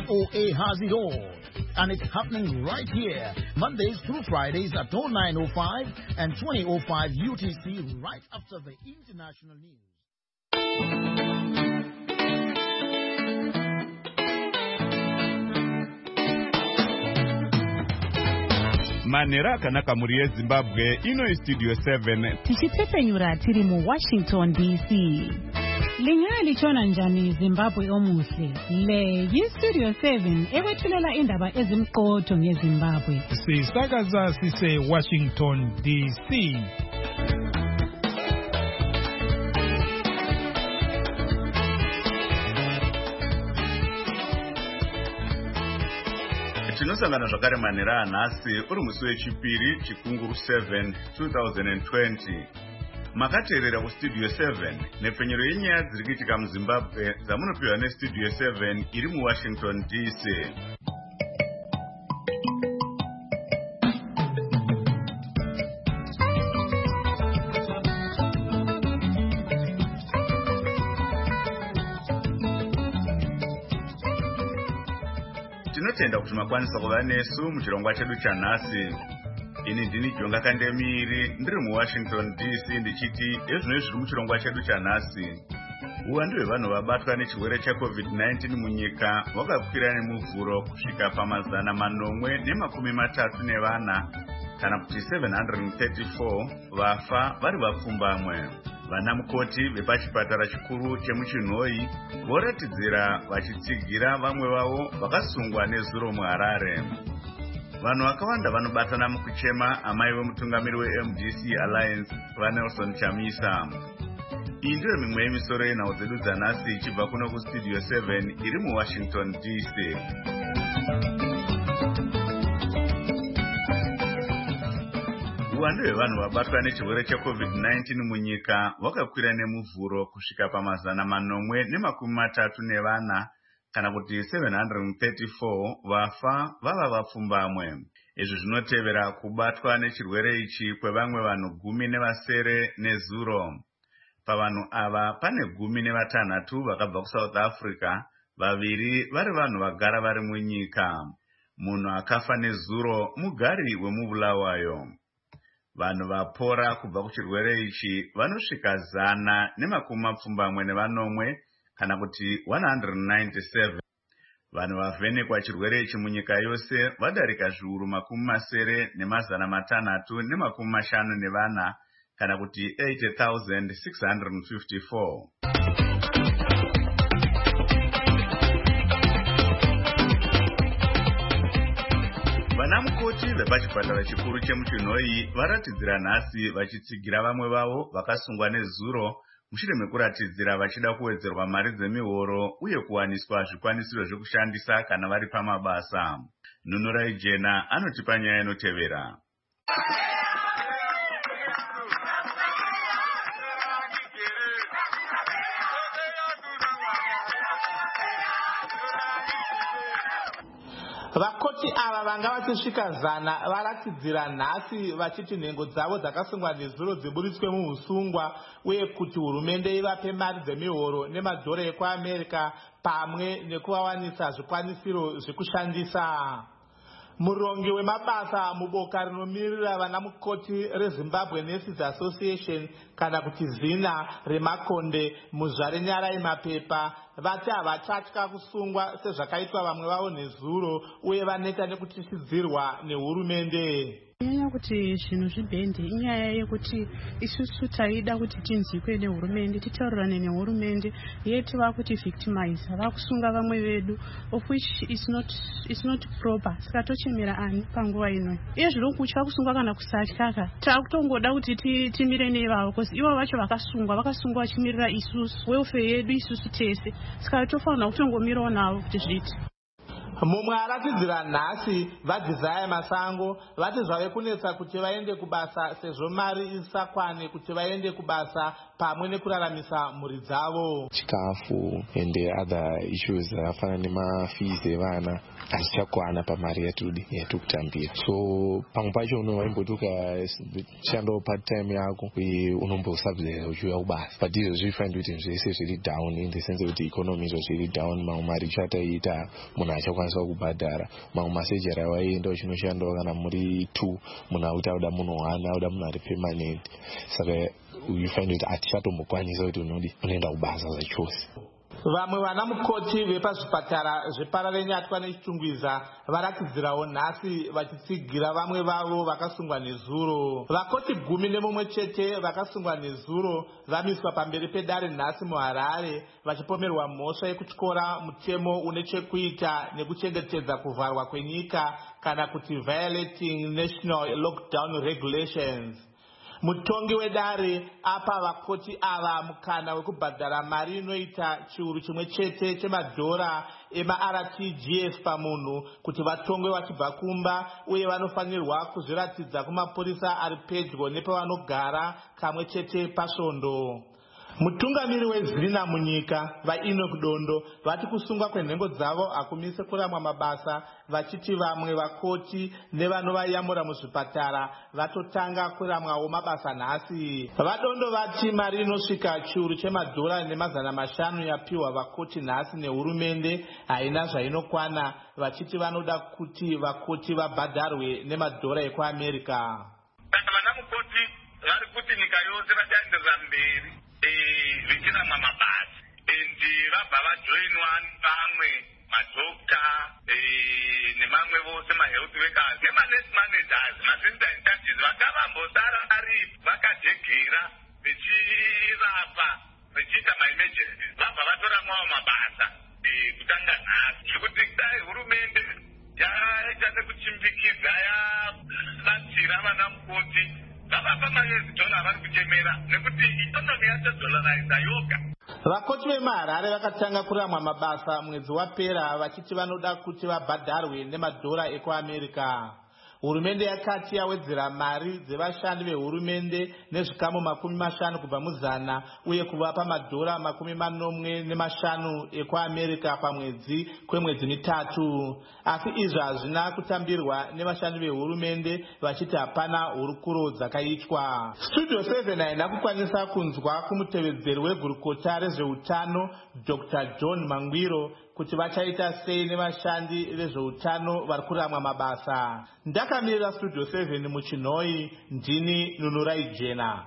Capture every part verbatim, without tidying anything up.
O A has it all. And it's happening right here, Mondays through Fridays at oh nine oh five and twenty oh five U T C, right after the international news. Manera kanaka muri Zimbabwe ino studio seven tichitepenyura tiri mu Washington D C. Lingali chona njani Zimbabwe omuhle. Le yi studio seven ewethulela indaba ezimqotho ngeZimbabwe. Sisakaza sise Washington D C. tinosangana zvakare manera anhasi uri musi wechipiri chikunguru seven two thousand twenty. Makateerera kustudio seven nepfenyero yenyaya dziri kuitika muZimbabwe dzamunopiwa nestudio seven iri muWashington D C. Tinotenda kuti makwanisa kuva nesu muchirongwa chedu chanhasi. Ini ndini Jonga Kandemiri ndiri muWashington D C ndichiti ezvino zviri muchirongwa chedu chanhasi. Uwandu hwevanhu vabatwa nechirwere checovid nineteen munyika hwakakwira nemuvhuro kusvika pamazana manomwe nemakumi matatu nevana kana kuti seven hundred thirty-four vafa vari vapfumbamwe. Vana mukoti vepachipatara chikuru chemuChinhoyi voratidzira vachitsigira vamwe vavo vakasungwa nezuro muHarare. Vanhu vakawanda vanobatana mukuchema amai vemutungamiri weM D C Alliance vaNelson Chamisa. Iyi ndiyo mimwe yemisoro yenhau dzedu dzanhasi ichibva kuno kustudio seven iri muWashington D C. Uwandu hwevanhu vabatwa nechirwere checovid nineteen munyika hwakakwira nemuvhuro kusvika pamazana manomwe nemakumi matatu nevana kana kuti seven hundred thirty-four vafa vava vapfumbamwe. Izvi zvinotevera kubatwa nechirwere ichi kwevamwe vanhu gumi nevasere nezuro. Pavanhu ava pane gumi nevatanhatu vakabva kuSouth Africa, vaviri vari vanhu vagara vari munyika. Munhu akafa nezuro mugari wemubulawayo. Vanhu vapora kubva kuchirwere ichi vanosvika zana nemakumi mapfumbamwe nevanomwe kana kuti one hundred ninety-seven. Vanhu vavhenekwa chirwere ichi munyika yose vadarika zviuru makumi masere nemazana matanhatu nemakumi mashanu nevana kana kuti eighty thousand six hundred fifty-four. Vana mukoti vepachipatara chikuru chemuChinhoyi varatidzira nhasi vachitsigira vamwe vavo vakasungwa nezuro mushure mekuratidzira vachida kuwedzerwa mari dzemihoro uye kuwaniswa zvikwanisiro zvekushandisa kana vari pamabasa. Nunurai Jena anotipa nyaya inotevera. Vakoti ava vanga vachisvika zana varatidzira nhasi vachiti nhengo dzavo dzakasungwa nezuro dziburitswe muhusungwa uye kuti hurumende ivape mari dzemihoro nemadhora ekuAmerica pamwe nekuvawanisa zvikwanisiro zvekushandisa. Murongi wemabasa muboka rinomirira vana mukoti reZimbabwe Nurses Association kana kuti zina reMakonde muzvare nyara yemapepa vati havachatya kusungwa sezvakaitwa vamwe vavo nezuro uye vaneta nekutisidzirwa nehurumende. Nyaya kuti zvinhu zvibhende inyaya yekuti isusu taida kuti tinzikwe nehurumende titaurirane nehurumende yeti vakuti victimize vakusunga vamwe vedu of which is not is not proper. Saka tochemera ani panguva ino iye zviri kutya kusungwa kana kusatyaka takutongoda kuti timire nevavo because ivo vacho vakasungwa vakasungwa vachimirira isusu welfare yedu isusu tese. Saka tofanira kutongomirawo navo kuti zviite. mumwe aratidzira nhasi vaDesire Masango vati zvave kunetsa kuti vaende kubasa sezvo mari isakwane kuti vaende kubasa pamwe nekuraramisa mhuri dzavo. Chikafu and the other issues zvakafanana nemafees evana hazvichakwana pamari yatudi yatukutambira. So pamwe pacho unomboti ukashanda part time yako unombosabvisa uchiuya kubasa. But izvo zvifind kuti zvese zviri down in the sense kuti economy izvo zviri down, mamwe mari chataita munhu achakwanisa kubhadhara, mamwe masejari awaienda uchinoshandawo kana muri two munhu akuti auda munhu one auda munhu ari permanent. Saka you find kuti hatichatombokwanisa kuti unodi unoenda kubasa zvachose. Vamwe vana mukoti vepazvipatara zvePararenyatwa neChitungwiza varatidzirawo nhasi vachitsigira vamwe vavo vakasungwa nezuro. Vakoti gumi nemumwe chete vakasungwa nezuro vamiswa pamberi pedare nhasi muHarare vachipomerwa mhosva yekutyora mutemo une chekuita nekuchengetedza kuvharwa kwenyika kana kuti violating national lockdown regulations. Mutongi wedare apa vakoti ava mukana wekubhadhara mari inoita chiuru chimwe chete chemadhora ema-R T G S pamunhu kuti vatongwe vachibva kumba, uye vanofanirwa kuzviratidza kumapurisa ari pedyo nepavanogara kamwe chete pasvondo. Mutungamiri wezina munyika vaEnoch Dondo vati kusungwa kwenhengo dzavo hakumise kuramwa mabasa, vachiti vamwe vakoti nevanovayamura muzvipatara vatotanga kuramwawo mabasa nhasi. Vadondo vati mari inosvika chiuru chemadhora nemazana mashanu yapiwa vakoti nhasi nehurumende haina zvainokwana, vachiti vanoda kuti vakoti vabhadharwe nemadhora ekuAmerica. Saka vana mukoti vari kuti nyika yose vachaenderera mberi vichiramwa mabasa endi vabva vajoinwa vamwe madhokta nemamwe vose mahealth workers nemanurse managers maassistant judges vakavambosara ari vakajegera vechirapa vechiita maemergency vabva vatoramwawo mabasa kutanga nhasi. Zvekuti dai hurumende yaita sekuchimbikidza yabatsira vana mukoti vavapa mayezi dola vari kuchemera nekuti ikonomi yatodolariza yoga. Vakoti vemuHarare vakatanga kuramwa mabasa mwedzi wapera vachiti vanoda kuti vabhadharwe nemadhora ekuAmerica. Hurumende yakati yawedzera mari dzevashandi vehurumende nezvikamu makumi mashanu kubva muzana uye kuvapa madhora makumi manomwe nemashanu ekuAmerica pamwedzi kwemwedzi mitatu. Asi izvi hazvina kutambirwa nevashandi vehurumende vachiti hapana hurukuro dzakaitwa. Studio seven haina kukwanisa kunzwa kumutevedzeri wegurukota rezveutano Doctor John Mangwiro kuti vachaita sei nevashandi vezveutano vari kuramwa mabasa. Ndakamirira Studio seven muChinhoi, ndini Nunurai Jena.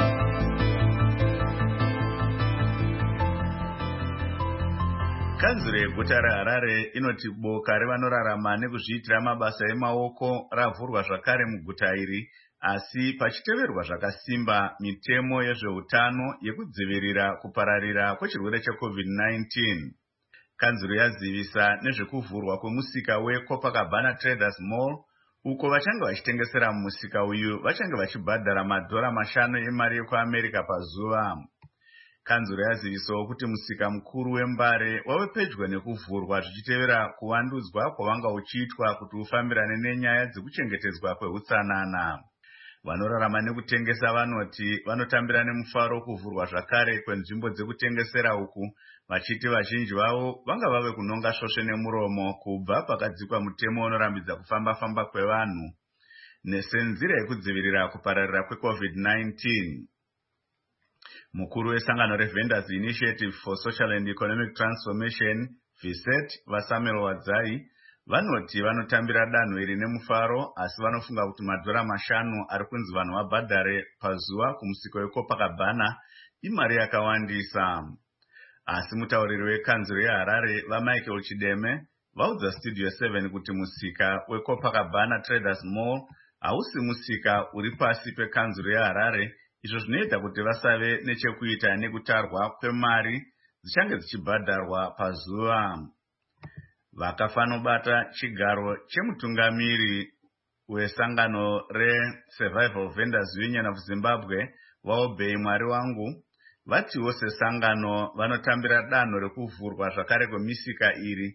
Kanzuro yeguta reHarare inoti boka revanorarama nekuzviitira mabasa emaoko ravhurwa zvakare muguta iri, asi pachiteverwa zvakasimba mitemo yezveutano yekudzivirira kupararira kwechirwere checovid nineteen. Kanzuro yazivisa nezvekuvhurwa kwemusika weCopacabana Traders Mall, uko vachange vachitengesera mumusika uyu vachange vachibhadhara madhora mashanu emari yekuAmerica pazuva. Kanzuro yazivisawo kuti musika mukuru wembare wave pedyo nekuvhurwa zvichitevera kuvandudzwa kwavanga uchiitwa kuti ufambirane nenyaya dzekuchengetedzwa kweutsanana. Vanorarama nekutengesa vanoti vanotambira nemufaro kuvhurwa zvakare kwenzvimbo dzekutengesera uku, vachiti vazhinji vavo vanga vave kunonga svosve nemuromo kubva pakadzikwa mutemo unorambidza kufamba-famba kwevanhu nesenzira yekudzivirira kupararira kwecovid nineteen. Mukuru wesangano reVendors Initiative for Social and Economic Transformation, V S E T, vaSamuel Wadzai, vanoti vanotambira danho iri nemufaro, asi vanofunga kuti madhora mashanu ari kunzi vanhu vabhadhare pazuva kumusika weCopacabana imari yakawandisa. Asi mutauriri wekanzuro yeHarare vaMichael Chideme vaudza Studio seven kuti musika weCopacabana Traders Mall hausi musika uri pasi pekanzuro yeHarare, izvo zvinoita kuti vasave nechekuita nekutarwa kwemari dzichange dzichibhadharwa pazuva. Vakafanobata chigaro chemutungamiri wesangano reSurvival Vendors Union of Zimbabwe vaObey Mwari Wangu vatiwo sesangano vanotambira danho rekuvhurwa zvakare kwemisika iri,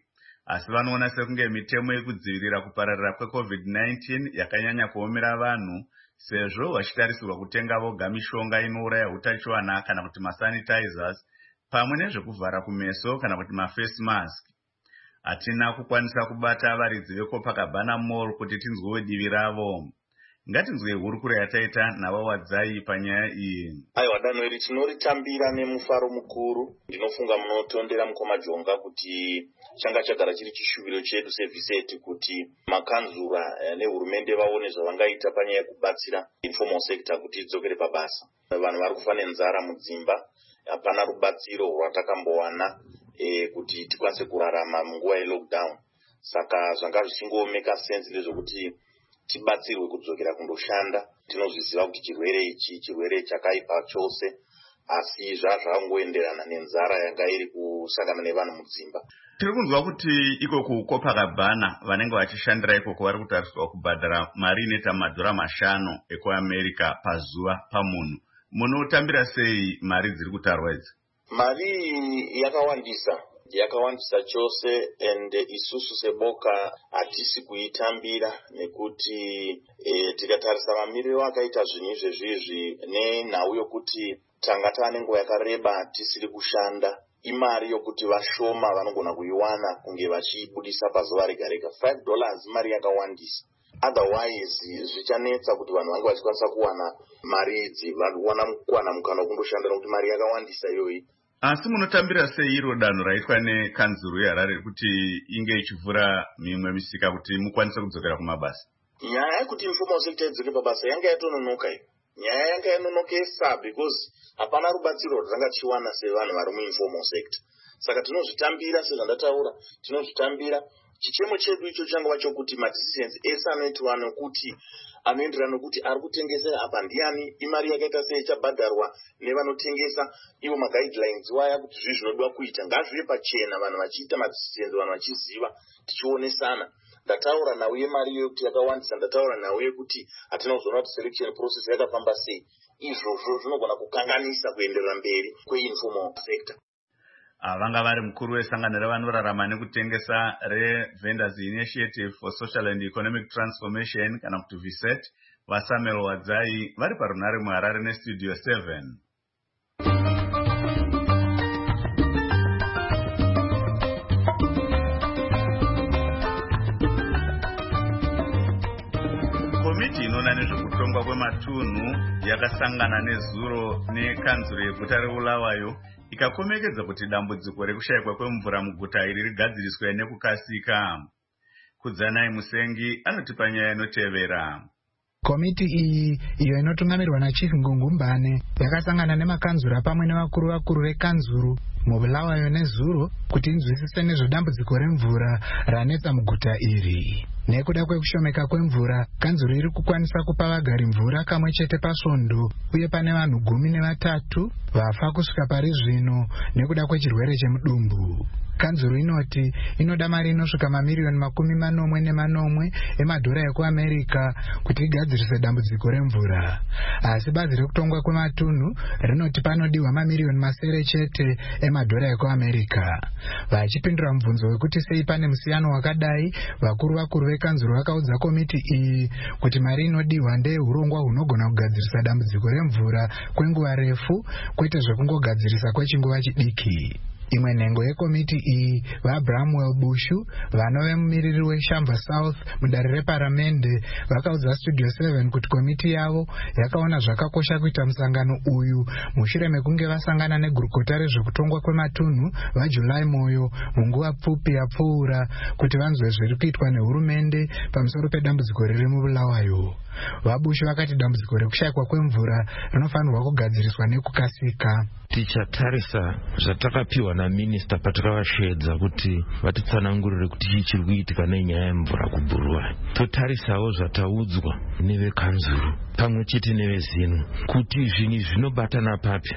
asi vanoona sekunge mitemo yekudzivirira kupararira kwecovid nineteen yakanyanya kuomera vanhu sezvo vachitarisirwa kutenga voga mishonga inouraya utachiwana kana kuti masanitizers pamwe nezvekuvhara kumeso kana kuti maface mask. Hatina kukwanisa kubata varidzi veCopacabana Mall kuti tinzwewo divi ravo. Ngatinzwe hurukuro yataita navawadzai panyaya iyi. Aiwa danho iri tinoritambira nemufaro mukuru. Ndinofunga munotondera mukomajonga kuti changa chagara chiri chishuviro chedu sevhiseti kuti makanzura nehurumende vaone zvavangaita panyaya yekubatsira informal sector kuti idzokere pabasa. Vanhu vari kufa nenzara mudzimba, hapana rubatsiro rwatakambowana e, kuti tikwanise kurarama munguva yelockdown. Saka zvanga zvichingomeka sense ndezvokuti tibatsirwe kudzokera kundoshanda. Tinozviziva kuti chirwere ichi chirwere chakaipa chose, asi zvazvangoenderana nenzara yanga iri kusangana nevanhu mudzimba. Tiri kunzwa kuti iko kuCopacabana vanenge vachishandira ikoko vari kutarisirwa kubhadhara mari inoita madhora mashanu ekuAmerica pazuva pamunhu. Munotambira sei mari dziri kutarwa idzi? Mari yakawandisa yakawandisa chose, and isusu seboka hatisi kuitambira nekuti e, tikatarisa mamiriro akaita zvinhu izvezvizvi nenhau yokuti tanga tane nguva yakareba tisiri kushanda, imari yokuti vashoma vanogona kuiwana kunge vachibudisa pazuva rega rega. five dollars mari yakawandisa. Otherwise zvichanetsa kuti vanhu vange vachikwanisa kuwana mari idzi, vawana kuwana mukana kundoshandira kuti mari yakawandisa iyoyi. Asi munotambira sei iro danho raitwa nekanzuru yeHarare kuti inge ichivhura mimwe misika kuti mukwanise kudzokera kumabasa? Nyaya yekuti informal sector idzoke pabasa yanga yatononoka iyo. Nyaya yanga yanonokesa because hapana rubatsiro rwatanga tichiwana sevanhu vari muinformal sector. Saka tinozvitambira sezvandataura, tinozvitambira. Chichemo chedu icho changava chokuti madecisions ese anoitwa nokuti anoenderana nokuti ari kutengesera apa ndiani, imari yakaita sei ichabhadharwa nevanotengesa, ivo maguidelines waya kuti zvi zvinodiwa kuita ngazvive pachena, vanhu vachiita madecisions, vanhu vachiziva, tichionesana. Ndataura nauye mari yokuti yakawandisa, ndataura nauye kuti hatina kuzoona kuti selection process yakafamba sei. Izvozvo zvinogona kukanganisa kuenderera mberi kweinformal sector. Vanga vari mukuru wesangano revanorarama nekutengesa reVendors Initiative for Social and Economic Transformation kana kuti VSET, vaSamuel Wadzai, vari parunare muHarare neStudio seven. Komiti inoona nezvekutongwa kwematunhu yakasangana nezuro nekanzuro yeguta reBulawayo ikakomekedza kuti dambudziko rekushayikwa kwemvura muguta iri rigadziriswe nekukasika. Kudzanai Musengi anotipa nyaya inotevera. Komiti iyi iyo inotungamirirwa naChief Ngungumbane yakasangana nemakanzura pamwe nevakuru vakuru vekanzuru muBulawayo nezuro kuti inzwisise nezvedambudziko remvura ranetsa muguta iri. Nekuda kwekushomeka kwemvura, kanzuru iri kukwanisa kupa vagari mvura kamwe chete pasvondo, uye pane vanhu gumi nevatatu vafa kusvika pari zvino nekuda kwechirwere chemudumbu. Kanzuru inoti inoda mari inosvika mamiriyoni makumi manomwe nemanomwe emadhora ekuAmerica kuti igadzirise dambudziko remvura. Asi bazi rekutongwa kwematunhu rinoti panodiwa mamiriyoni masere chete emadhora ekuAmerica. Vachipindura mubvunzo wekuti sei pane musiyano wakadai, vakuru vakuru vekanzuru vakaudza komiti iyi kuti mari inodiwa ndeyehurongwa hunogona kugadzirisa dambudziko remvura kwenguva refu, kwete zvekungogadzirisa kwechinguva chidiki. Imwe nhengo yekomiti iyi vaBramwell Bushu, vanove mumiriri weShamva South mudare reparamende, vakaudza Studio seven kuti komiti yavo yakaona zvakakosha kuita musangano uyu mushure mekunge vasangana negurukota rezvekutongwa kwematunhu vaJulai Moyo munguva pfupi yapfuura kuti vanzwe zviri kuitwa nehurumende pamusoro pedambudziko riri muBulawayo. VaBushu vakati dambudziko rekushayikwa kwemvura rinofanirwa kugadziriswa nekukasika. Tichatarisa zvatakapiwa naminista patakavasvedza kuti vatitsanangurire kuti chii chiri kuitika nenyaya yemvura kuBulawayo. Totarisawo zvataudzwa nevekanzuru pamwe chete nevezinu kuti zvinhu zvinobatana papi.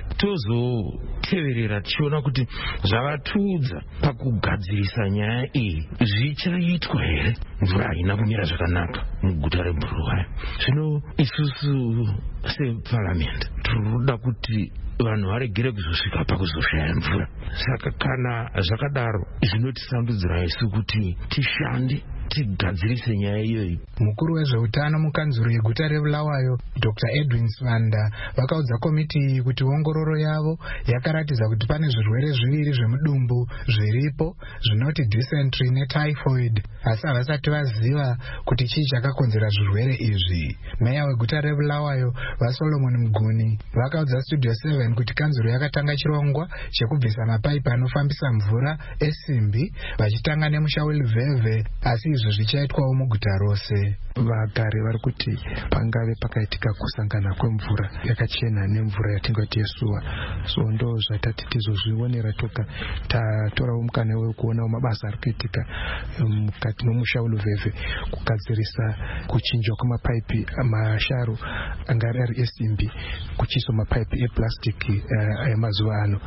Tozoteverera tichiona kuti zvavatiudza pakugadzirisa nyaya iyi zvichaitwa here. Mvura haina kumira zvakanaka muguta reBulawayo. Zvino isusu separliament tinoda kuti vanhu varegere kuzosvika pakuzoshaya mvura. Saka kana zvakadaro zvinotisambidzira isu kuti tishande tigadzirise nyaya iyoyi. Mukuru wezveutano mukanzuro yeguta reBulawayo Doctor Edwin Swanda vakaudza komiti kuti ongororo yavo yakaratidza kuti pane zvirwere zviviri zvemudumbu zviripo zvinoti dysentery netyphoid, asi havasati vaziva kuti chii chakakonzera zvirwere izvi. Meya weguta reBulawayo vaSolomon Mguni vakaudza Studio seven kuti kanzuro yakatanga chirongwa chekubvisa mapaipi anofambisa mvura esimbi vachitanga nemusha weLuveve, asi izvo zvichaitwawo muguta rose. Vagari vari kuti pangave pakaitika kusangana kwemvura yakachena nemvura yatingati yesuwa, so ndo zvatati tizozvionera toka tatorawo mukana wekuonawo mabasa ari kuitika mukati memusha weLuveve kugadzirisa kuchinjwa kwemapaipi masharu angari ari esimbi kuchiiswa mapaipi epurasitiki emazuva ano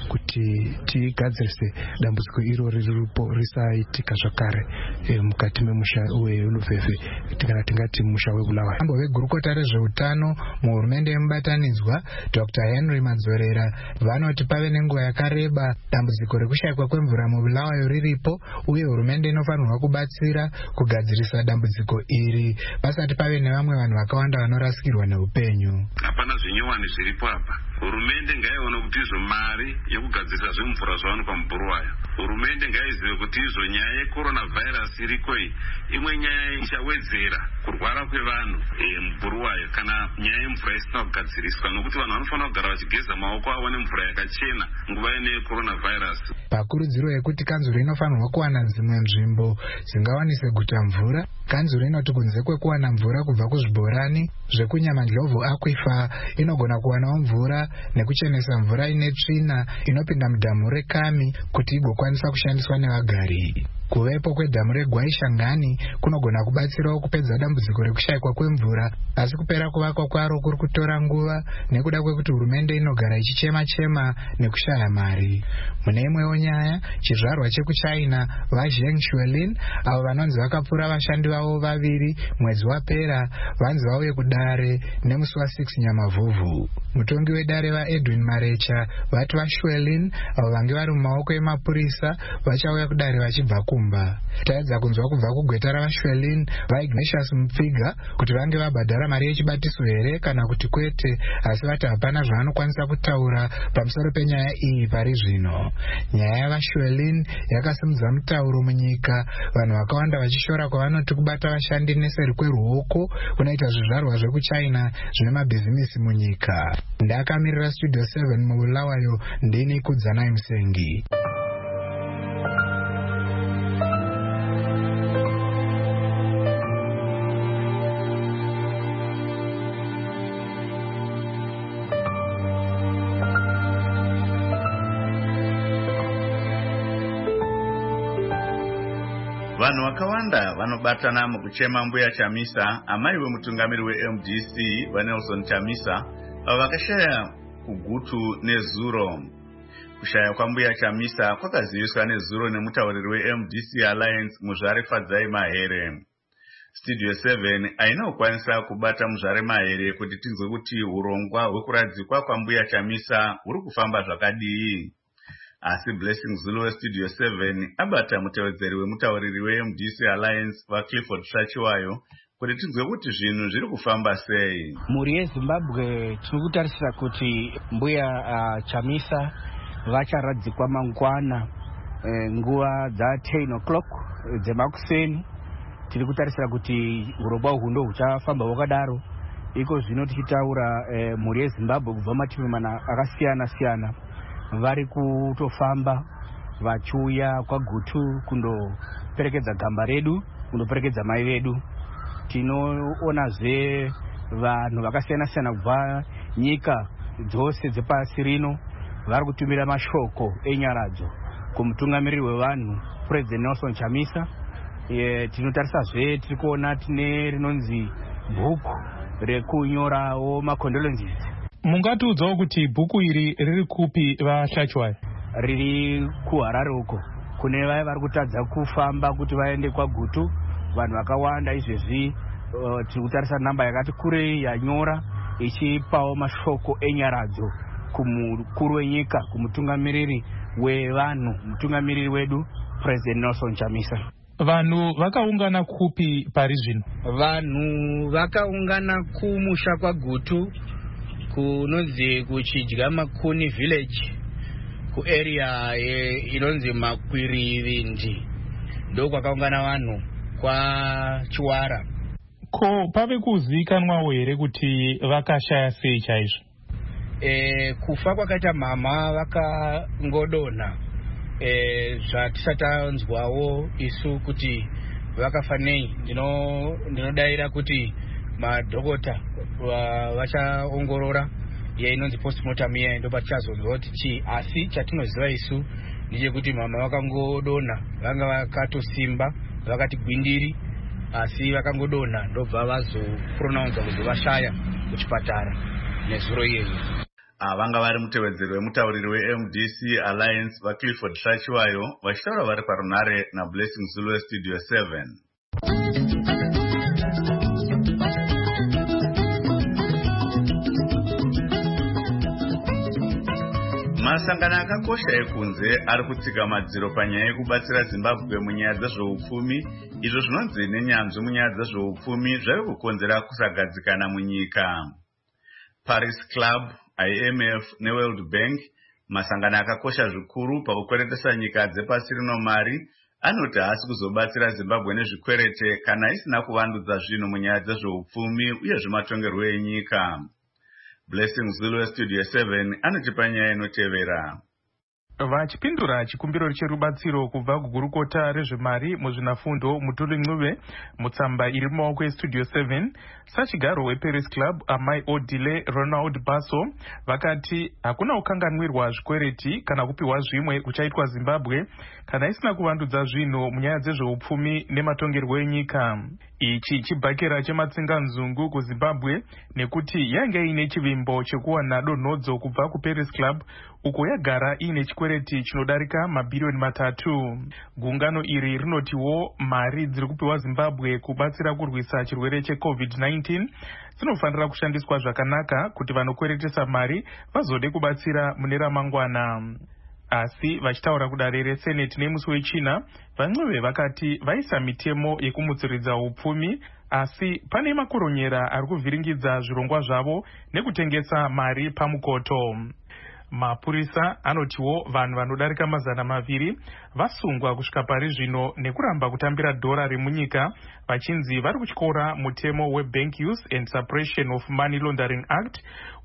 kuti tigadzirise dambudziko irori riripo risaitika zvakare mukati memusha weLuveve kana tingati musha weBulawayo. Mambo vegurukota rezveutano muhurumende yemubatanidzwa Doctor Henry Madzorera vanoti pave nenguva yakareba dambudziko rekushayikwa kwemvura muBulawayo riripo, uye hurumende inofanirwa kubatsira kugadzirisa dambudziko iri pasati pave nevamwe vanhu vakawanda vanorasikirwa neupenyu. Hapana zvinyowani zviripo apa. Hurumende ngaione kuti izvo mari yekugadzirisa zvemvura zvawanikwa muBulawayo. Hurumende ngaizive kuti izvo nyaya yeCoronavirus iriko iyi imwe nyaya ichawedzera kurwara kwevanhu muBulawayo kana nyaya yemvura isina kugadziriswa, nokuti vanhu vanofanira kugara vachigeza maoko avo nemvura yakachena nguva ine Coronavirus. Pakurudziro yekuti kanzuro inofanirwa kuwana dzimwe nzvimbo dzingawanise guta mvura, kanzuro inoti kunze kwekuwana mvura kubva kuzvibhorani zvekunyamandlovu Aquifer inogona kuwanawo mvura nekuchenesa mvura ine tsvina inopinda mudhamu reKami kuti igokwanisa kushandiswa nevagari. Kuvepo kwedhamu reGwaishangani kunogona kubatsirawo kupedza dambudziko rekushayikwa kwemvura, asi kupera kuvakwa kwaro kuri kutora nguva nekuda kwekuti hurumende inogara ichichema-chema nekushaya mari. Mune imwewo nyaya, chizvarwa chekuChina vaZheng Shuelin avo vanonzi vakapfura vashandi vavo vaviri mwedzi wapera vanzi vauye kudare nemusi wa6 Nyamavhuvhu. Mutongi wedare vaEdwin Marecha vati vaShuelin avo vange vari mumaoko emapurisa vachauya kudare vachibva kumba. Taedza kunzwa kubva kugweta ravaShuelin vaIgnatius Mupfiga kuti vange vabhadhara mari yechibatiso here kana kuti kwete, asi vati hapana zvavanokwanisa kutaura pamusoro penyaya iyi pari zvino. Nyaya yavaShuelin yakasimudza mutauro munyika, vanhu vakawanda vachishora kwavanoti kubata vashandi neseri kweruoko kunoita zvizvarwa zvekuChina zvine mabhizimisi munyika. Ndakamirira Studio seven muBulawayo, ndini Kudzanai Musengi. Vanhu vakawanda vanobatana mukuchema Mbuya Chamisa, amai wemutungamiri weM D C vaNelson Chamisa, avo vakashaya kugutu nezuro. Kushaya kwaMbuya Chamisa kwakaziviswa nezuro nemutauriri weM D C Alliance Muzvare Fadzai Mahere. Studio seven aina kukwanisa kubata Muzvare Mahere kuti tinzwe kuti urongwa hwekuradzikwa kwaMbuya Chamisa huri kufamba zvakadii. Asi Blessing Zulu weStudio seven abata mutevedzeri wemutauriri weM D C Alliance vaClifford Shachiwayo kuti tinzwe kuti zvinhu zviri kufamba sei. Mhuri yeZimbabwe tinokutarisira kuti Mbuya uh, Chamisa vacharadzikwa mangwana e, nguva dza ten o'clock dzemakuseni. Tiri kutarisira kuti urongwa uhu ndo huchafamba wakadaro. Iko zvino tichitaura e, mhuri yeZimbabwe kubva mativi mana akasiyana siyana vari kutofamba vachiuya kwaGutu kundoperekedza gamba redu, kundoperekedza mai vedu. Tinoonazve vanhu vakasiyana siyana kubva nyika dzose dzepasi rino vari kutumira mashoko enyaradzo kumutungamiriri wevanhu President Nelson Chamisa. E, tinotarisazve tiri kuona tine rinonzi bhuku rekunyorawo macondolences. Mungatiudzawo kuti bhuku iri riri kupi vaShachiwayo? Riri kuHarare uko kune vaya vari kutadza kufamba kuti vaende kwaGutu. Vanhu vakawanda izvezvi uh, tiri kutarisa namba yakati kurei yanyora ichipawo mashoko enyaradzo kumukuru wenyika, kumutungamiriri wevanhu, mutungamiriri wedu President Nelson Chamisa. Vanhu vakaungana kupi pari zvino? Vanhu vakaungana kumusha kwaGutu kunonzi kuchidya Makuni village kuarea inonzi Makwirivindi, ndo kwakaungana vanhu kwa Chiwara. Ko pave kuzikanwawo here kuti vakashaya sei chaizvo? E, kufa kwakaita mama vakangodonha. E, zvatisatanzwawo isu kuti vakafa nei. Ndinodaira kuti madhokota vachaongorora inonzi postmortem iya ndo pachazonzwa kuti chii, asi chatinoziva isu ndechekuti mama vakangodonha, vanga vakatosimba, vakati gwindiri, asi vakangodonha ndobva vazopronounza kuti vashaya kuchipatara nezuro iyeyo. Vanga vari mutevedzeri wemutauriri we-M D C Alliance vaClifford Shachiwayo vachitaura vari parunare naBlessing Zulu Studio seven. Masangano akakosha ekunze ari kutsika madziro panyaya yekubatsira Zimbabwe munyaya dzezveupfumi, izvo zvinonzi nenyanzvi munyaya dzezveupfumi zvave kukonzera kusagadzikana munyika. Paris Club, I M F neWorld Bank, masangano akakosha zvikuru pakukweretesa nyika dzepasi rino mari, anoti haasi kuzobatsira Zimbabwe nezvikwerete kana isina kuvandudza zvinhu munyaya dzezveupfumi uye zvematongerwo enyika. Blessing Zulu Studio seven anotipa nyaya inotevera. Vachipindura chikumbiro cherubatsiro kubva kugurukota rezvemari muzvinafundo Mutuli Ncube mutsamba iri mumaoko eStudio seven, sachigaro weParis Club Amai Odile Ronald Basso vakati hakuna kukanganwirwa zvikwereti kana kupiwa zvimwe kuchaitwa Zimbabwe kana isina kuvandudza zvinhu munyaya dzezveupfumi nematongerwo enyika. Ichi chibhakera chematsinganzungu kuZimbabwe nekuti yange ine chivimbo chekuwana donhodzo kubva kuParis Club uko yagara ine chikwereti chinodarika mabhirioni matatu. Gungano iri rinotiwo mari dziri kupiwa Zimbabwe kubatsira kurwisa chirwere cheCovid nineteen dzinofanira kushandiswa zvakanaka kuti vanokweretesa mari vazode kubatsira mune ramangwana. Asi vachitaura kudare reSenate nemusi wechina, vaNcube vakati vaisa mitemo yekumutsiridza upfumi, asi pane makoronyera ari kuvhiringidza zvirongwa zvavo nekutengesa mari pamukoto. Mapurisa anotiwo vanhu vanodarika mazana maviri vasungwa kusvika pari zvino nekuramba kutambira dhora remunyika, vachinzi vari kutyora mutemo weBank Use and Suppression of Money Laundering Act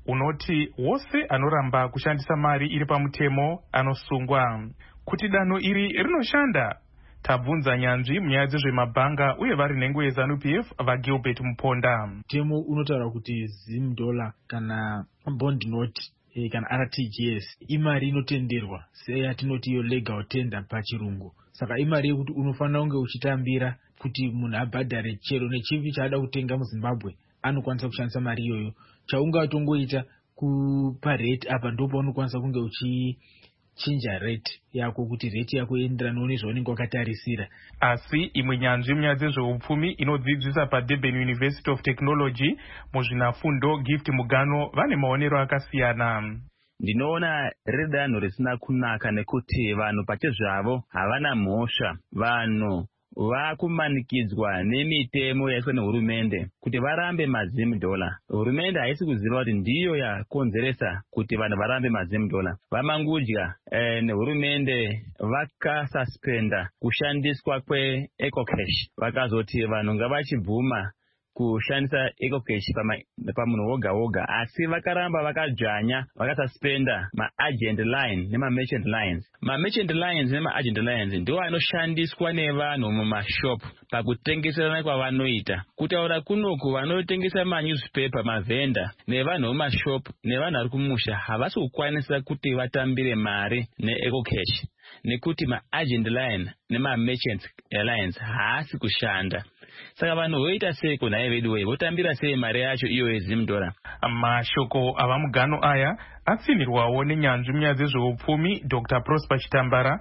unoti wose anoramba kushandisa mari iri pamutemo anosungwa. Kuti danho iri rinoshanda, tabvunza nyanzvi munyaya dzezvemabhanga uye vari nhengo yeZANU P F vaGilbert Muponda. Mutemo unotaura kuti zim dollar kana bond note kana R T G S imari inotenderwa seyatinoti iyo legal tender pachirungu. Saka imari yekuti unofanira kunge uchitambira kuti munhu abhadhare chero nechipi chaada kutenga muZimbabwe anokwanisa kushandisa mari iyoyo. Chaungatongoita kupa rate apa ndipo unokwanisa kunge uchichinja rate yako kuti rate yako ienderane nezvaunenge wakatarisira. Asi imwe nyanzvi munyaya dzezveupfumi inodzidzisa paDurban University of Technology muzvinafundo Gift Mugano vane maonero akasiyana. Ndinoona riri danho risina kunaka nekuti vanhu pachezvavo havana mhosva. Vanhu vakumanikidzwa nemitemo yaiswa nehurumende kuti varambe mazim dollar. Hurumende haisi kuziva kuti ndiyo yakonzeresa kuti vanhu varambe mazim dollar. Vamangudya eh, nehurumende vakasuspenda kushandiswa kweEcocash, vakazoti vanhu ngavachibvuma kushandisa EcoCash pamunhu woga woga, asi vakaramba vakadzvanya vakasuspenda maagent line nemamerchant lines. Mamerchant lines nemaagent lines ndiwo anoshandiswa nevanhu mumashop pakutengeserana kwavanoita. Kutaura kunoku vanotengesa manewspaper, mavenda nevanhu mumashop nevanhu vari kumusha havasi kukwanisa kuti vatambire mari neEcoCash nekuti maagent line nemamerchant lines haasi kushanda. Saka vanhu voita sei kunhai vedu wei votambira sei mari yacho iyo yezim dollar. Mashoko avamugano aya atsinirwawo nenyanzvi munyaya dzezveupfumi Doctor Prosper Chitambara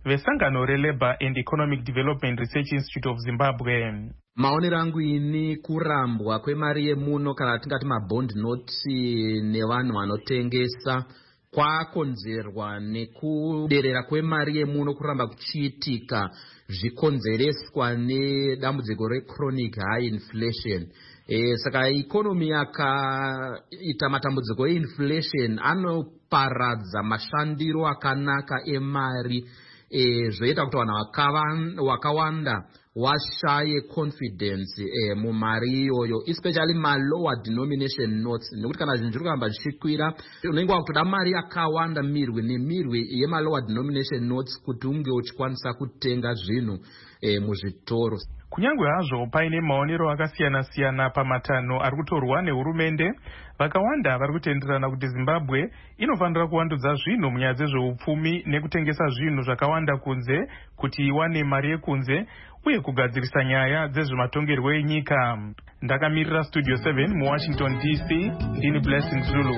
vesangano relabour and economic development research institute of Zimbabwe. Maonero angu ini kurambwa kwemari yemuno kana tingati mabond note nevanhu vanotengesa kwakonzerwa nekuderera kwemari yemuno kuramba kuchiitika zvikonzereswa nedambudziko rechronic high inflation. E, saka ikonomi yakaita matambudziko einflation anoparadza mashandiro akanaka emari, e, zvoita kuti vanhu wakawanda washaye confidence eh, mumari iyoyo, especially ma lower denomination notes, nekuti kana zvinhu zviri kuramba zvichikwira unenge wakutoda mari yakawanda mirwi nemirwi yema lower denomination notes kuti unge uchikwanisa kutenga zvinhu eh, muzvitoro. Kunyangwe hazvo paine maonero akasiyana-siyana pamatano ari kutorwa nehurumende, vakawanda vari kutenderana kuti Zimbabwe inofanira kuvandudza zvinhu munyaya dzezveupfumi nekutengesa zvinhu zvakawanda kunze kuti iwane mari yekunze uye kugadzirisa nyaya dzezvematongerwo enyika. Ndakamirira Studio seven muWashington D C, ndini Blessing Zulu.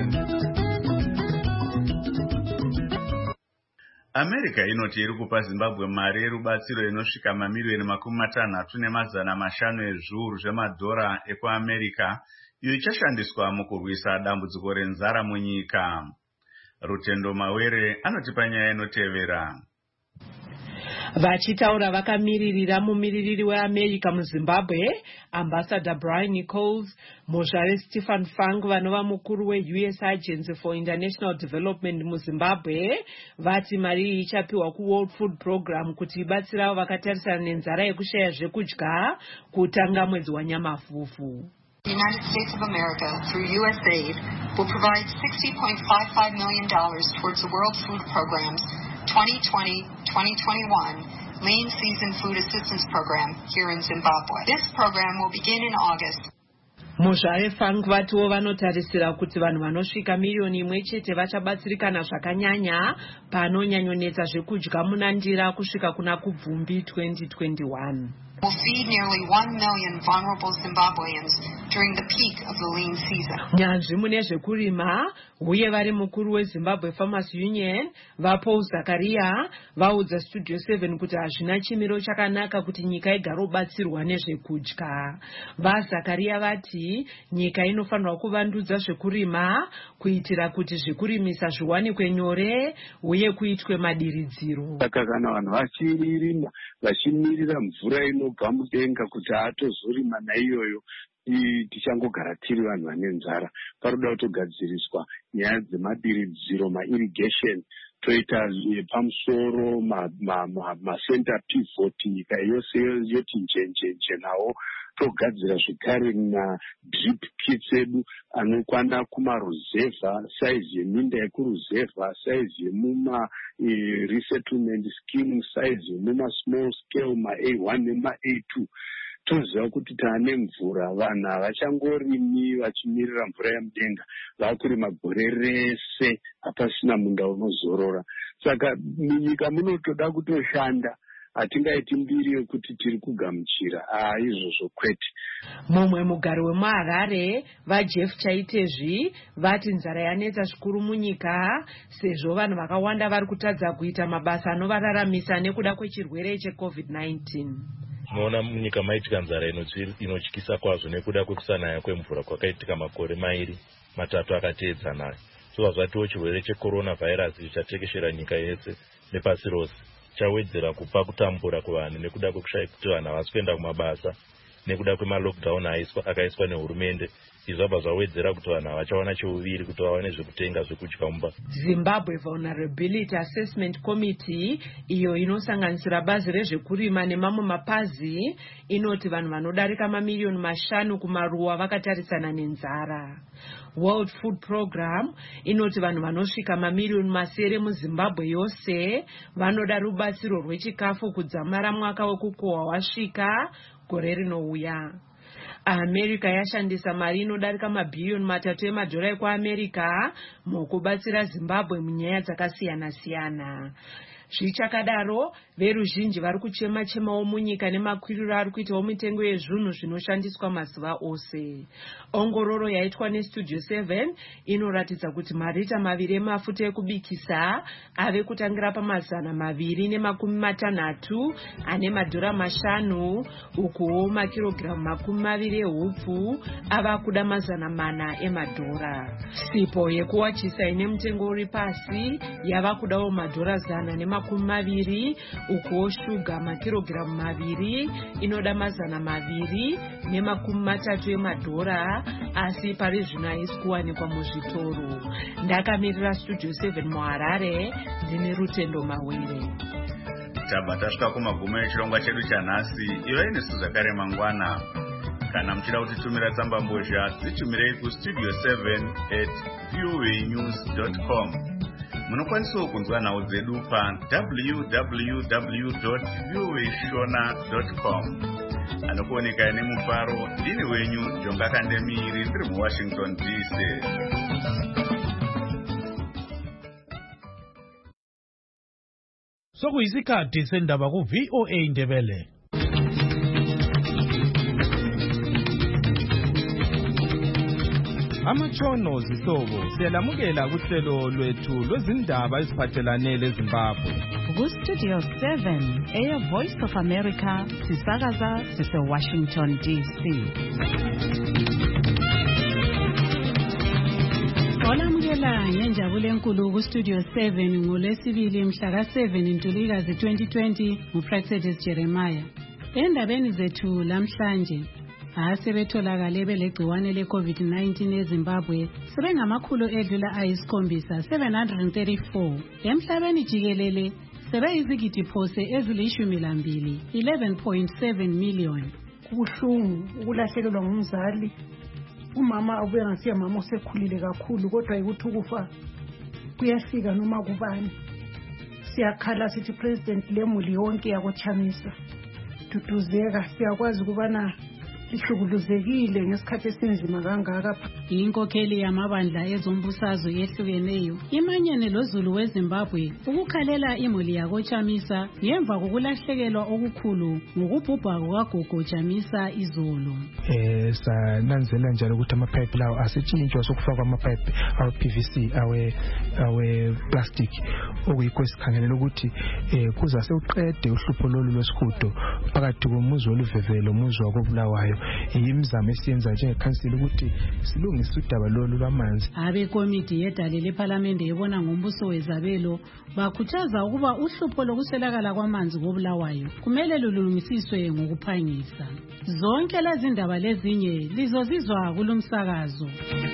America inoti iri kupa Zimbabwe mari yerubatsiro inosvika mamiliyoni makumi matanhatu nemazana mashanu ezviuru zvemadhora ekuAmerica, iyo ichashandiswa mukurwisa dambudziko renzara munyika. Rutendo Mawere anotipa nyaya inotevera. Vachitaura vakamiririra mumiririri weAmerica muZimbabwe, Ambassador Brian Nichols, Mozhare Stephen Fang vanova mukuru we-U S Agency for International Development muZimbabwe, vati mari ichapiwa ku-World Food Program kuti ibatsira vakatarisana nenzara yekushaya zvekudya kutanga mwedzi waNyamafufu. The United States of America, through U S A I D, will provide sixty point five five million dollars towards the World Food Program's twenty twenty to twenty twenty-one Lean Season Food Assistance Program here in Zimbabwe. This program will begin in August. Mozhare Fang vatiwo vanotarisira kuti vanhu vanosvika miliyoni imwe chete vachabatsirikana zvakanyanya panonyanyonetsa zvekudya muna ndira kusvika kuna kubvumbi twenty twenty-one. Will feed nearly one million vulnerable Zimbabweans during the peak of the lean season. Nyanzvi mune zvekurima uye vari mukuru weZimbabwe Farmers Union vaPaul Zakaria vaudza Studio seven kuti hazvina chimiro chakanaka kuti nyika igare ubatsirwa nezvekudya. VaZakaria vati nyika inofanirwa kuvandudza zvekurima kuitira kuti zvekurimisa zviwanikwe nyore uye kuitwe madiridziro. Saka kana vanhu vachirima vachimirira mvura inobva mudenga kuti atozorima naiyoyo, tichangogara tiri vanhu vane nzara. Paroda kutogadziriswa nyaya dzemadiridziro, mairrigation, toita pamusoro macenter pivot, nyika yose yoti njenjenje nawo togadzira zvekare na drip kits edu anokwana kumaruzevha, size yeminda yekuruzevha, size yemuma e, resettlement scheme, size yemuma small scale, ma A one nema A two. Toziva kuti taane mvura, vanhu havachangorimi vachimirira mvura yemudenga, vakurima gore rese hapasina munda unozorora. Saka munyika munotoda kutoshanda, hatingaiti mbiri yekuti tiri kugamuchira, aa izvozvo kwete. Mumwe mugari wemuHarare vaJeff Chaitezvi vati nzara yanetsa zvikuru munyika sezvo vanhu vakawanda vari kutadza kuita mabasa anovararamisa nekuda kwechirwere checovid nineteen. Muona munyika maitika nzara inotyisa kwazvo nekuda kwekusanaya kwemvura kwakaitika makore mairi matatu akateedzana. Zvobva zvatiwo chirwere cheCoronavirus chatekeshera nyika yese nepasi rose chawedzera kupa kutambura kuvanhu nekuda kwekushaya kuti vanhu havasi kuenda kumabasa nekuda kwemalockdown akaiswa nehurumende. Izvi zvabva zvawedzera kuti vanhu havachawana cheuviri kuti vawane zvekutenga zvekudya mumba. Zimbabwe Vulnerability Assessment Committee, iyo inosanganisira bazi rezvekurima nemamwe mapazi, inoti vanhu vanodarika mamiliyoni mashanu kumaruwa vakatarisana nenzara. World Food Program inoti vanhu vanosvika mamiliyoni masere muZimbabwe yose vanoda rubatsiro rwechikafu kudzamara mwaka wekukohwa wasvika gore rinouya. America yashandisa mari inodarika mabhiliyoni matatu emadhora ekuAmerica mukubatsira Zimbabwe munyaya dzakasiyana siyana. Zvichakadaro, veruzhinji vari kuchema chemawo munyika nemakwiriro ari kuitawo mitengo yezvinhu zvinoshandiswa mazuva ose. Ongororo yaitwa neStudio seven inoratidza kuti marita maviri emafuta ekubikisa ave kutangira pamazana maviri nemakumi matanhatu ane madhora mashanu, ukuwo makirogiramu makumi maviri ehupfu ava kuda mazana mana emadhora. Sipo yekuwachisa ine mutengo uri pasi yava kudawo madhora zana nemakumi maviri, ukuwo shuga makirogiramu maviri inoda mazana maviri nemakumi matatu emadhora, asi pari zvino haisi kuwanikwa muzvitoro. Ndakamirira Studio seven muHarare, ndine Rutendo Mawere. Tabva tasvika kumagumo echirongwa chedu chanhasi. Ivai nesu zvakare mangwana. Kana muchida kutitumira tsamba mbozha, titumirei kustudio seven at voanews dot com. Munokwanisawo kunzwa nhau dzedu pa w w w dot voashona dot com. Anokuoneka nemufaro, ndini wenyu Jonga Kandemiri, ndiri muWashington D C. Sokuyisikhathi sendaba ku V O A Ndebele. Amatshono zihlobo siyalamukela kuhlelo lwethu lwezindaba eziphathelane leZimbabwe. Ku-Studio seven, Air Voice of America, sisakaza sise-Washington D C. Olamukela ngenjabulo enkulu ku-Studio seven ngolwesibili mhla ka seven Ntulikazi twenty twenty nguPractice Jeremiah. Endabeni zethu lamhlanje, asebetholakale belegciwane le-COVID nineteen eZimbabwe sebengamakhulu edlula ayisikhombisa seven hundred thirty-four. Emhlabeni jikelele sebeyizigidi phose ezilishumi lambili eleven point seven million. Kubuhlungu ukulahlekelwa ngumzali. Umama abuye ngasiya mama osekhulile kakhulu, kodwa ukuthi ukufa kuyafika noma kubani. Siyakhala sithi president lemuli yonke yakoChamisa duduzeka, siyakwazi ukubana ihlukuluzekile ngesikhathi esinzima kangaka. Inkokheli yamabandla ezombusazwe ehlukeneyo imanyene loZulu weZimbabwe ukukhalela imuli yakoChamisa ngemva kokulahlekelwa okukhulu ngokubhubha kukagogo Chamisa izolo. Eh sananzela njalo ukuthi amapipe lawo asetshintshwa sokufakwa amapipe awe P V C awe awe plastic, okuyikho esikhangelela ukuthi eh kuza sewuqede uhlupho lolu lwesihudo phakathi komuzi oluvevelo umuzi wakobulawayo. Imizamo esiyenza njengekhansili ukuthi silungise udaba lolu lwamanzi. Abekomiti yedale lePhalamende ebona ngombuso wezabelo bakhuthaza ukuba uhlupho lokuswelakala kwamanzi kobulawayo kumele lulungisiswe ngokuphangisa. Zonke lezi ndaba lezinye lizozizwa kulumsakazo.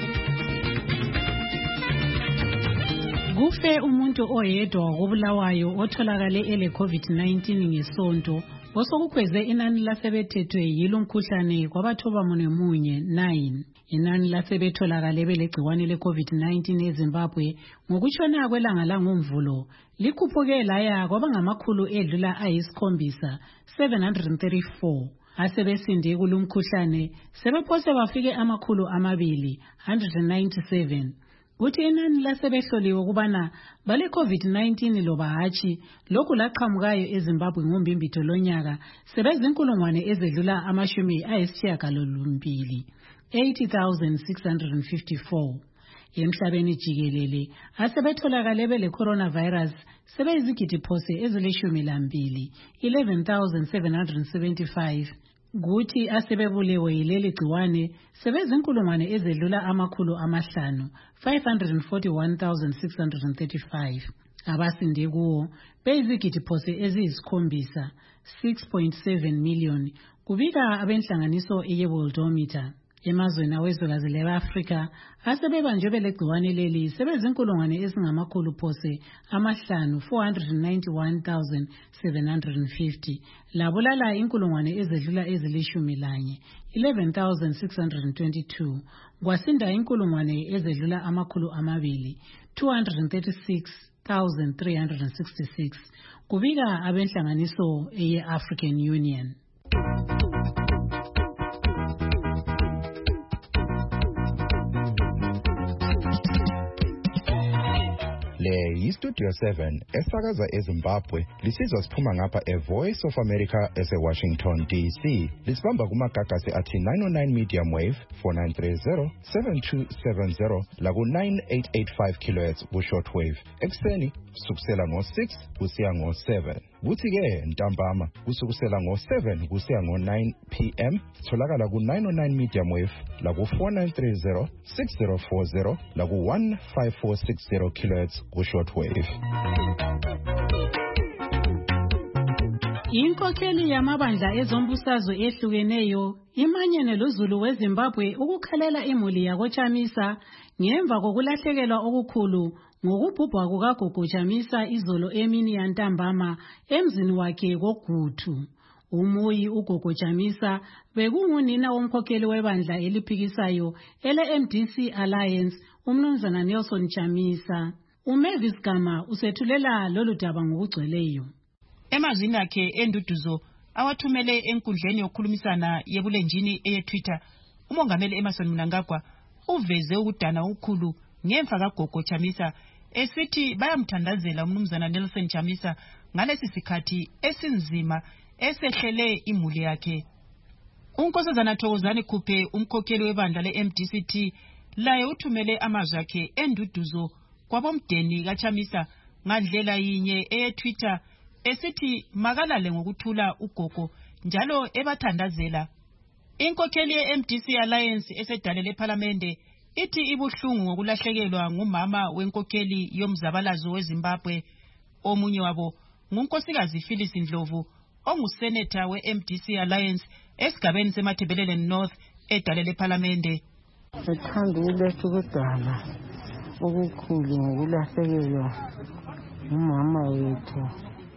Kufe umuntu oyedwa kobulawayo otholakale ele COVID nineteen ngesonto, osokukhweze inani lasebethethwe yilo mkhuhlane kwabathoba munye nine. Inani lasebetholakale belegciwane le-COVID nineteen eZimbabwe ngokutshona kwelanga langomvulo likhuphuke laya kwabangamakhulu edlula ayisikhombisa seven hundred thirty-four. Asebesinde kulumkhuhlane sebephose bafike amakhulu amabili one hundred ninety-seven. Kuthi inani lasebehloliwe ukubana bale COVID nineteen loba hatshi lokhu laqhamukayo eZimbabwe ngombimbitho lonyaka sebezinkulungwane ezedlula amashumi ayisishiyagalombili eighty thousand six hundred fifty-four. Emhlabeni jikelele asebetholakale bele coronavirus sebeyizigidi phose ezilishumi lambili eleven thousand seven hundred seventy-five. Guthi asebebulewe yileli gciwane sebezinkulungwane ezedlula amakhulu amahlanu five hundred forty-one thousand six hundred thirty-five. Abasinde kuwo beyizigidi phose eziyisikhombisa six point seven million kubika abenhlanganiso ye-Worldometer. Emazweni awezwekazi le-Afrika asebebanjwe belegciwane leli sebezinkulungwane ezingamakhulu phose amahlanu four hundred ninety-one thousand seven hundred fifty. Labulala inkulungwane ezedlula ezilishumi lanye eleven thousand six hundred twenty-two. Kwasinda inkulungwane ezedlula amakhulu amabili two hundred thirty-six thousand three hundred sixty-six. Kubika abenhlanganiso ye-African Union. Le iStudio seven esakaza eZimbabwe lisizwa siphuma ngapha eVoice of America eseWashington D C. Lisibamba kumagagasi athi nine oh nine medium wave four nine three zero seven two seven zero laku nine eight eight five kilohertz ku shortwave. Ekseni sukusela ngo six kusiya ngo seven. Kuthi ke ntambama kusukusela ngo seven kusiya ngo nine p m tholakala ku nine oh nine medium wave laku four nine three zero six zero four zero laku one five four six zero kilohertz ku shortwave. Inkokheli yamabandla ezombusazwe ehlukeneyo imanyene loZulu weZimbabwe ukukhalela imuli yakoChamisa ngemva kokulahlekelwa okukhulu ngokubhubha kukagogo Chamisa izolo emini yantambama emzini wakhe koGuthu. Umuyi ugogo Chamisa bekungunina womkhokheli webandla eliphikisayo ele M D C Alliance umnumzana Nelson Chamisa. uMavis Gama usethulela lolu daba ngokugcweleyo. Emazwini akhe enduduzo awathumele enkundleni yokukhulumisana yebulenjini eyeTwitter, umongameli Emmerson Mnangagwa uveze ukudana ukukhulu ngemva kagogo Chamisa esithi bayamthandazela umnumzana Nelson Chamisa ngalesi sikhathi esinzima esehlele imuli yakhe. Unkosazana Thokozani Khuphe umkhokheli webandla le-M D C T laye uthumele amazwi akhe enduduzo kwabomdeni kaChamisa ngandlela yinye eyeTwitter esithi makalale ngokuthula ugogo njalo ebathandazela. Inkokheli ye-M D C Alliance esedalele eParliamente ithi ibuhlungu ngokulahlekelwa ngumama wenkokheli yomzabalazo weZimbabwe. Omunye wabo ngunkosikazi Phyllis Ndlovu ongusenator we-M D C Alliance esigabeni seMathebelele North edalele eParliamente. Ethanda ukuletha ukudana okukhulu ngokulahlekelwa ngumama wethu,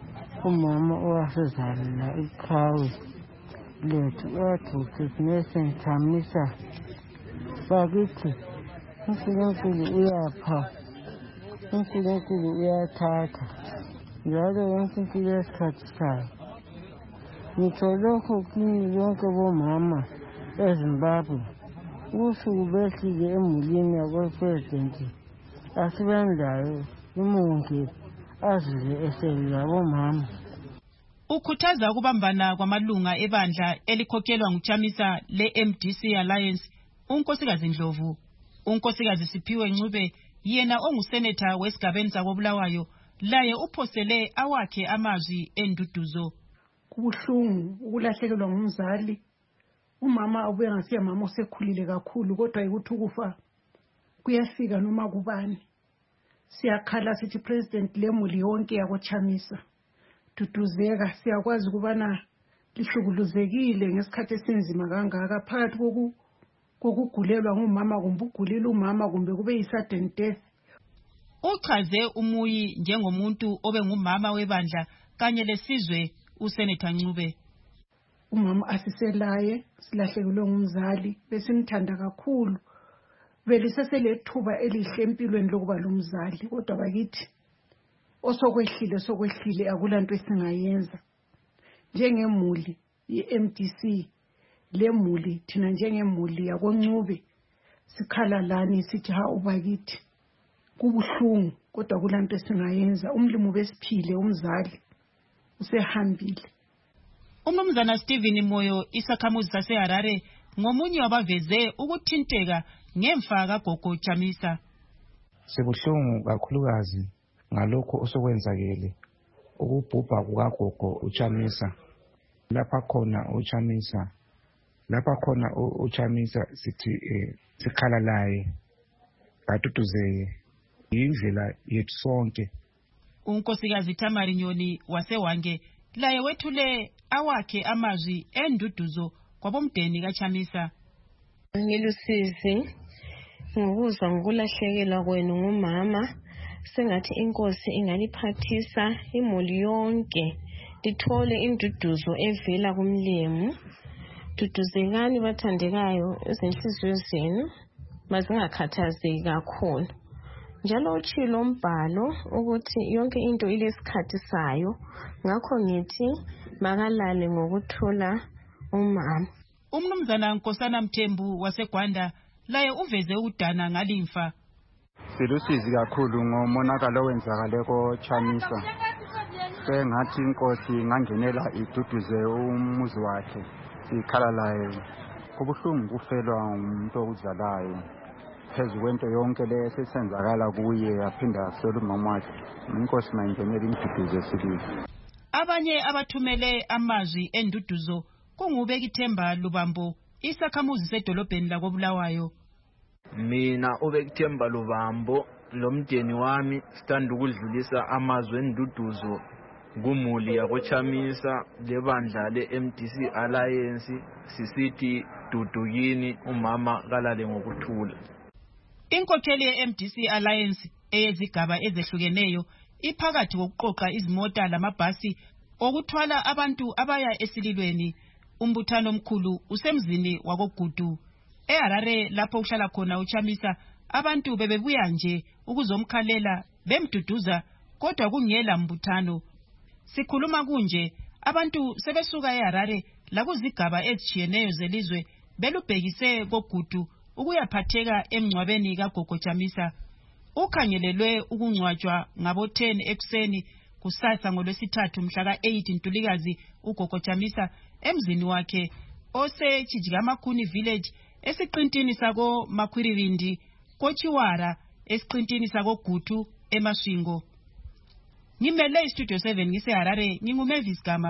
umama owasezalela iqhawe lethu uGuthu Nelson Chamisa. Bakithi uNkulunkulu uyapha, uNkulunkulu uyathatha, njalo yonke into yesikhathi sayo. Ngitsho lokho kini lonke bomama eZimbabwe, usuku behlile emulini yakopresidenti asibendayo umongi azize eselula bomama. Ukhuthaza ukubambana kwamalunga ebandla elikhokhelwa nguChamisa le-M D C Alliance unkosikazi Ndlovu. Unkosikazi Siphiwe Ncube yena ongusenator wesigabeni sakobulawayo laye uphosele awakhe amazwi enduduzo. Kubuhlungu ukulahlekelwa ngumzali. Umama abuye ngasiya mama osekhulile kakhulu, kodwa ukuthi ukufa kuyafika noma kubani. Siyakhala sithi president lemuli yonke yakoChamisa duduzeka, siyakwazi ukubana lihlukuluzekile ngesikhathi esinzima kangaka phakathi koku kokugulelwa ngumama kumbe ugulile umama kumbe kube yi-sudden death. Uchaze umuyi njengomuntu obe ngumama webandla kanye lesizwe uSenator Ncube. Umama asiselaye silahlekelwe ngumzali besimthanda kakhulu, beliseselethuba elihle empilweni lokuba lomzali, kodwa bakithi osokwehlile sokwehlile akulanto esingayenza. Njengemuli ye-M D C lemuli thina njengemuli yakoNcube sikhala lani sithi ha ubakithi kubuhlungu, kodwa kulanto esingayenza. Umlimo besiphile umzali usehambile. Umnumzana Stephen Moyo isakhamuzi saseHarare ngomunye wabaveze ukuthinteka ngemfa kagogo Chamisa. Sibuhlungu kakhulukazi ngalokho osokwenzakele ukubhubha kukagogo uChamisa. Lapha khona uChamisa, lapha khona uChamisa sithi sikhala laye kaduduzeke indlela yethu sonke. Unkosikazi Tamari Nyoni waseWange laye wethule awakhe amazwi enduduzo kwabomdeni kaChamisa. Ngilusizi ngokuzwa ngokulahlekelwa kwenu ngumama, sengathi inkosi ingaliphathisa imuli yonke lithole induduzo evela kumlemu. Duduzekani bathandekayo ezinhliziyo zenu, mazingakhathazeki kakhulu. Njalo utshilo umbhalo ukuthi yonke into ilesikhathi sayo, ngakho ngithi makalale ngokuthula umama. Umnumzana Nkosana Mthembu waseGwanda laye uveze ukudana ngalimfa. Silusizi kakhulu ngomonakalo owenzakale koChamisa. Sengathi inkosi ingangenela iduduze umuzi wakhe ikhala layo. Kubuhlungu kufelwa umuntu okuzalayo. Phezu kwento yonke le esenzakala kuye aphinda asole umama wakhe. Inkosi mayingenele imduduze sibili. Abanye abathumele amazwi enduduzo kungubekithemba Lubambo, isakhamuzi sedolobheni lakoBulawayo. Mina ubekithemba Lubambo lomdeni wami sithanda ukudlulisa amazwi enduduzo kumuli yakoChamisa lebandla le-M D C Alliance sisithi dudukini umama kalale ngokuthula. Inkokheli ye-M D C Alliance eyezigaba ezehlukeneyo iphakathi kokuqoqa izimota lamabhasi okuthwala abantu abaya esililweni. Umbuthano omkhulu usemzini wakoGudu eHarare lapho uhlala khona uChamisa. Abantu bebebuya nje ukuzomkhalela bemduduza kodwa kungela mbuthano. Sikhuluma kunje abantu sebesuka eHarare lakuzigaba ezitshiyeneyo zelizwe belubhekise koGudu ukuyaphatheka emngcwabeni kaGogo Chamisa. Ukhangelelwe ukungcwatshwa ngabo ten ekuseni kusasa ngolwesithathu mhla ka eight Ntulikazi uGogo Chamisa emzini wakhe ose Chijigamakuni village esiqintini sako Makhwiririndi koChiwara esiqintini sako Gutu eMaswingo. Ngimele iStudio seven ngiseHarare nginguMavis Gama.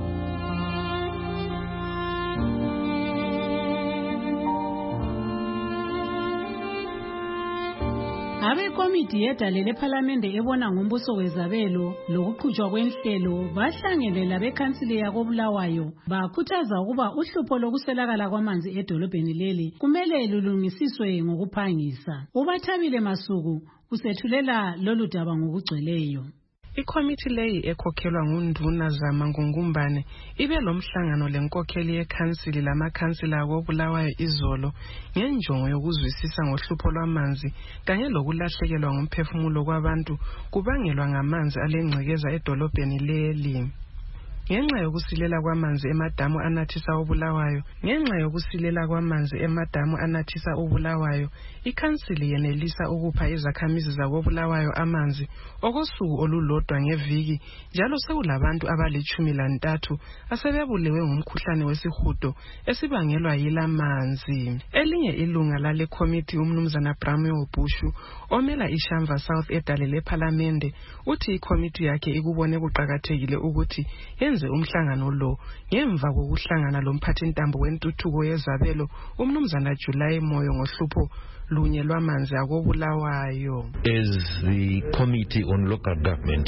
Abekomiti yedale lephalamende ebona ngombuso wezabelo lokuqhutshwa kwenhlelo bahlangene labekhansili yakoBulawayo bakhuthaza ukuba uhlupho lokuswelakala kwamanzi edolobheni leli kumele lulungisiswe ngokuphangisa. Ubathabile Masuku usethulela lolu daba ngokugcweleyo. Ikomiti leyi ekhokhelwa ngunduna Zama Ngungumbane ibe lomhlangano lenkokheli yekhansili lamakhansila akoBulawayo izolo ngenjongo yokuzwisisa ngohlupho lwamanzi kanye lokulahlekelwa ngumphefumulo kwabantu kubangelwa ngamanzi alengcekeza edolobheni leli. Ngenxa yokusilela kwamanzi emadamu anathisa uBulawayo, ngenxa yokusilela kwamanzi emadamu anathisa uBulawayo, ikhansili yenelisa ukupha izakhamizi zakoBulawayo amanzi okosuku olulodwa ngeviki, njalo sekulabantu abalitshumi lantathu asebebulewe ngumkhuhlane wesihudo esibangelwa yilamanzi. Elinye ilunga lale komiti umnumzana Bramwe Obushu omela iShamva South edale lephalamende uthi ikomiti yakhe ikubone kuqakathekile ukuthi yenze umhlangano lo ngemva kokuhlangana lomphathintambo wentuthuko yezabelo umnumzana July Moyo ngohlupho lunye lwamanzi akoBulawayo. As the Committee on Local Government,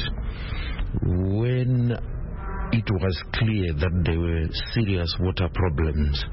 when it was clear that there were serious water problems,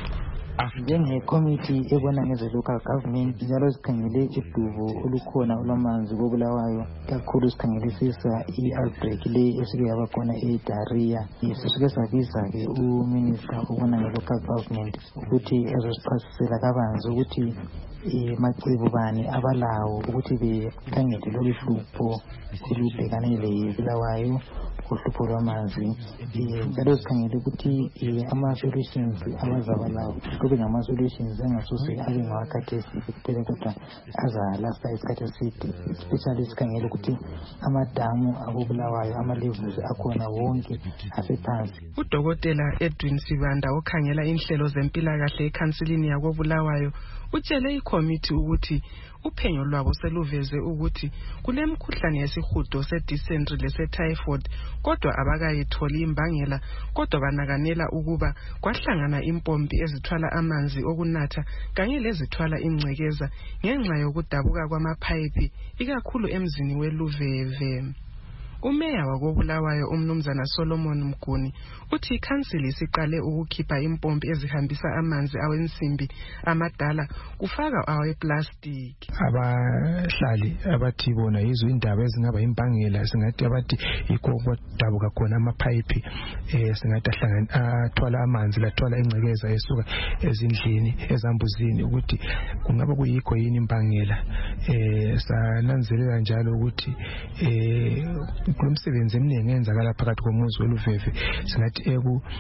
njengekomiti ebona ngeze local government njalo sikhangele udubo olukhona olwamanzi koBulawayo, kakhulu sikhangelisisa i-outbreak le esike yaba khona eDaria. Sisuke sabiza-ke uminister ubona nge-local government ukuthi ezosichasisela kabanzi ukuthi macebo bani abalawo ukuthi bekhangele lolu hlupho olubhekane leBulawayo kuhlupho lwamanzi, njalo sikhangele ukuthi ama-solutions abazaba lawo kube ngama-solutions angasose abe ngawakhathesi kuphela kodwa azalasta isikhathi eside, especially sikhangele ukuthi amadamu akoBulawayo ama-levels akhona wonke asephansi. Udokotela Edwin Sibanda okhangela inhlelo zempilakahle ekhansilini yakoBulawayo utshele ikomiti ukuthi uphenyo lwabo seluveze ukuthi kulemkhuhlane yesihudo se-dysentery lese-typhoid kodwa abakayitholi imbangela, kodwa banakanela ukuba kwahlangana impompi ezithwala amanzi okunatha kanye lezithwala ingcekeza ngenxa yokudabuka kwamaphayiphi ikakhulu emzini weLuveve. Umeya wakoBulawayo umnumzana Solomon Mguni uthi ikhansili siqale ukukhipha impompi ezihambisa amanzi awensimbi amadala kufaka aweplastic. Abahlali abathi bona yizo indaba ezingaba imbangela, singathi abathi yikho kwadabuka khona amaphayiphi eh singathi ahlangana athwala amanzi lathwala ingcekeza esuka ezindlini ezambuzini ukuthi kungaba kuyikho yini imbangela. Eh sananzelela njalo ukuthi eh kulomsebenzi eminingi enzakala phakathi komuzi weLuveve singathi eku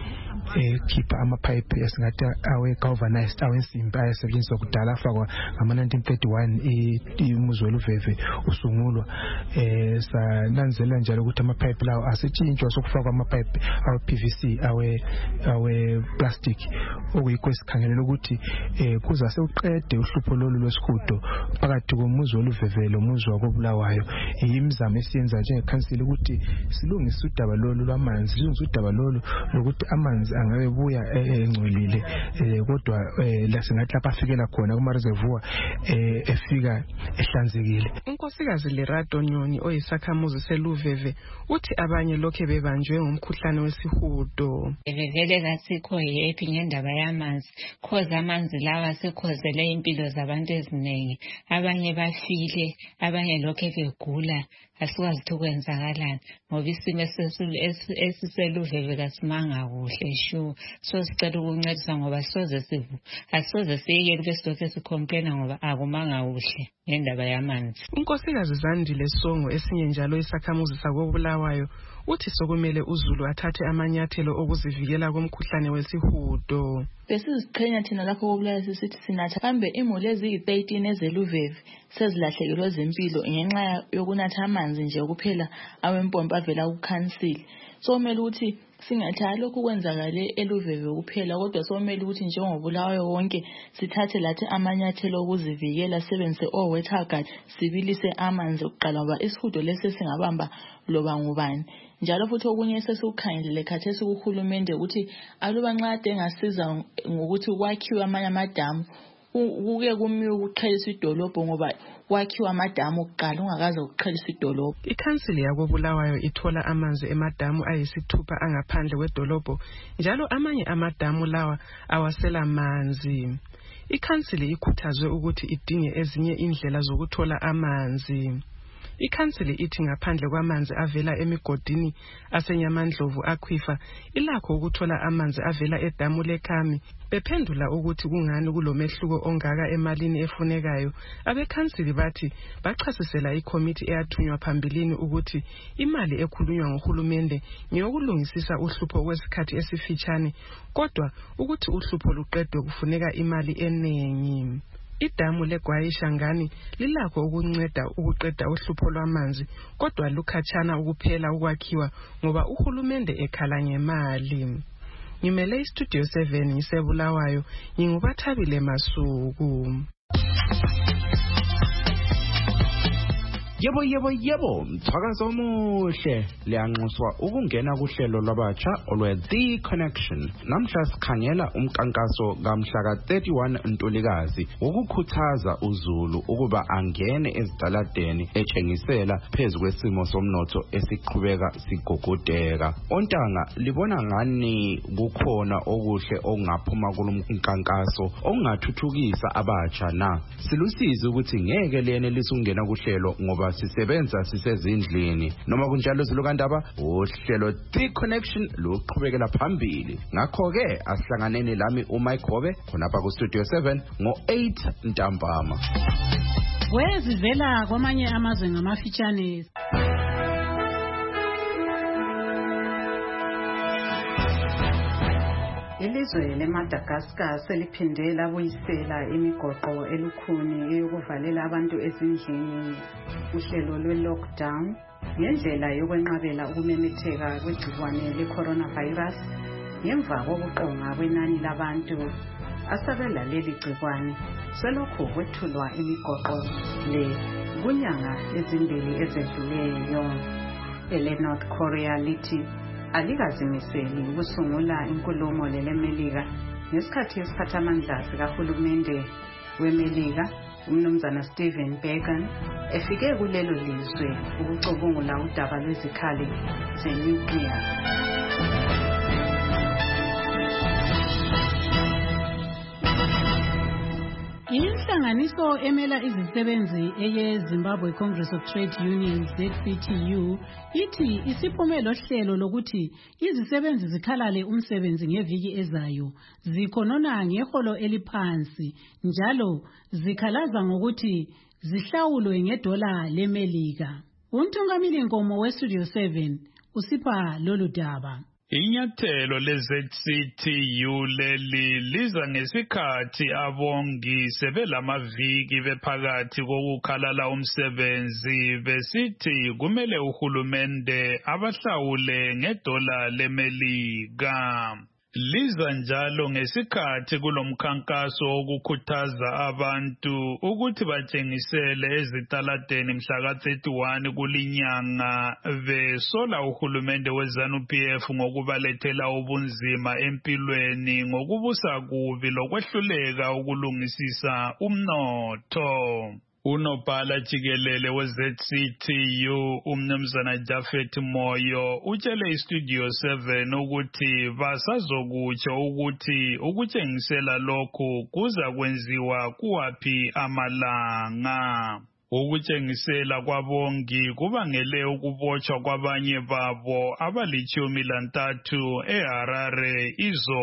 ekhipha amapipe esingathi awe galvanized awensimbi ayesetshenziswa kudala afakwa ngama nineteen thirty-one umuzi weluveve usungulwa. eh sananzela njalo ukuthi amapipe lawo asetshenziswa sokufakwa amapipe awe P V C awe awe plastic okuyikho esikhangelela ukuthi eh kuza sewuqede uhlupho lolu lwesihudo phakathi komuzi weluveve lomuzi wakobulawayo. Imizamo esiyenza njengekhansili ukuthi silungise udaba lolu lwamanzi, silungise udaba lolu lokuthi amanzi angabe buya engcolile kodwa la singathi lapha afikela khona kuma reservoir efika ehlanzekile. Unkosikazi Lerato Nyoni oyisakhamuzi seluveve uthi abanye lokho bebanjwe ngomkhuhlane wesihudo. Vele kasikho happy ngendaba yamanzi, khoza amanzi lawa sekhozele impilo zabantu eziningi, abanye bafile, abanye lokho begula, asikwazi ukwenzakalana ngoba isimo esiseluveve kasimanga kuhle shu. So sicela ukuncedisa ngoba soze sivu asoze siyeke besilokho sicomplaina ngoba akumanga kuhle ngendaba yamanzi. Unkosikazi Zandile Songo esinye njalo isakhamuzi sakobulawayo uthi sokumele uZulu athathe amanyathelo okuzivikela komkhuhlane wesihudo. Besiziqhenya thina lapho kobulawayo sisithi sinatha kambe imuli eziyi-thirteen ezeluveve sezilahlekelwe zempilo ngenxa yokunatha amanzi nje kuphela awempompi avela kukhansili. So kumele ukuthi singathi lokhu kwenzakale eluveve kuphela kodwa somele ukuthi njengobulawayo wonke sithathe lathi amanyathelo okuzivikela, sebenzise o water guard, sibilise amanzi okuqala ngoba isihudo lesi singabamba loba ngubani. Njalo futhi okunye sesukhangelele khathesi kuhulumende ukuthi aluba nxa ade engasiza ngokuthi kwakhiwe amanye amadamu kuke kumiwe ukuqhelisa idolobho ngoba kwakhiwa amadamu okuqala ungakaze ukuqhelisa idolobho. Ikhansili yakobulawayo ithola amanzi emadamu ayisithupha angaphandle kwedolobho njalo amanye amadamu lawa awasela amanzi. Ikhansili ikhuthazwe ukuthi idinge ezinye indlela zokuthola amanzi. Ikhansili ithi ngaphandle kwamanzi avela emigodini asenyamandlovu akhwifa ilakho ukuthola amanzi avela edamu leKhami. Bephendula ukuthi kungani kulomehluko ongaka emalini efunekayo, abekhansili bathi bachasisela ikomiti eyathunywa phambilini ukuthi imali ekhulunywa ngohulumende ngeyokulungisisa uhlupho kwesikhathi esifitshane kodwa ukuthi uhlupho luqedwe kufuneka imali enengi. Idamu leGwayishangani lilakho ukunceda ukuqeda uhlupho lwamanzi kodwa lukhatshana ukuphela ukwakhiwa ngoba uhulumende ekhala ngemali. Ngimele iStudio seven ngisebulawayo, ngingubathabile Masuku. Yebo yebo yebo, mthakazo omuhle liyanxuswa ukungena kuhlelo lwabatsha olwe The Connection. Namhla sikhangela umkankaso kamhla ka thirty-one Ntulikazi ukukhuthaza uZulu ukuba angene ezidaladeni etshengisela phezulu kwesimo somnotho esiqhubeka sigogodeka. Ontanga libona ngani kukhona okuhle okungaphuma kulomkankaso okungathuthukisa abatsha na? Silusizi ukuthi ngeke lene lisungena kuhlelo ngoba sisebenza sisezindlini noma kunjalo zilokandaba uhlelo The Connection luqhubekela phambili. Ngakho ke asihlanganeni lami uMike Hobe khonapha ku Studio seven ngo eight ntambama. Wezivela kwamanye amazwe ngamafitshane. Ilizwe leMadagascar seliphinde labuyisela imigoqo elukhuni eyokuvalela abantu ezindlini uhlelo lwe-lockdown ngendlela yokwenqabela ukumemetheka kwegciwane le-coronavirus ngemva kokuqonga kwenani labantu asabela leli gciwane selokhu kwethulwa imigoqo le kunyanga ezimbili ezedluleyo. ele-North Korea lithi alikazimiseli ukusungula inkulumo leleMelika ngesikhathi esiphathamandla sikahulumende weMelika umnumzana Stephen Bannon efike kulelo lizwe ukucubungula udaba lwezikhali zenuclear. Inhlanganiso emela izisebenzi eye Zimbabwe Congress of Trade Unions Z C T U ithi isiphumelo hlelo lokuthi izisebenzi zikhalale umsebenzi ngeviki ezayo zikhonona ngeholo eliphansi njalo zikhalaza ngokuthi zihlawulwe ngedola leMelika. Untungamili Nkomo we Studio seven usipha lolu daba. Inyathelo le-Z C T U leli liza ngesikhathi abongi sebelamaviki bephakathi kokukhalala umsebenzi besithi kumele uhulumende abahlawule ngedola leMelika. Liza njalo ngesikhathi kulomkhankaso wokukhuthaza abantu ukuthi batshengisele ezitaladeni mhla ka thirty-one kulinyanga besola uhulumende we-ZANU P F ngokubalethela ubunzima empilweni ngokubusa kubi lokwehluleka ukulungisisa umnotho. Unobhala jikelele we-Z C T U umnumzana Jafet Moyo utshele iStudio seven ukuthi basazokutsho ukuthi ukutshengisela lokhu kuza kwenziwa kuwaphi amalanga. Ukutshengisela kwabongi kubangele ukubotshwa kwabanye babo abalitshumi lantathu eHarare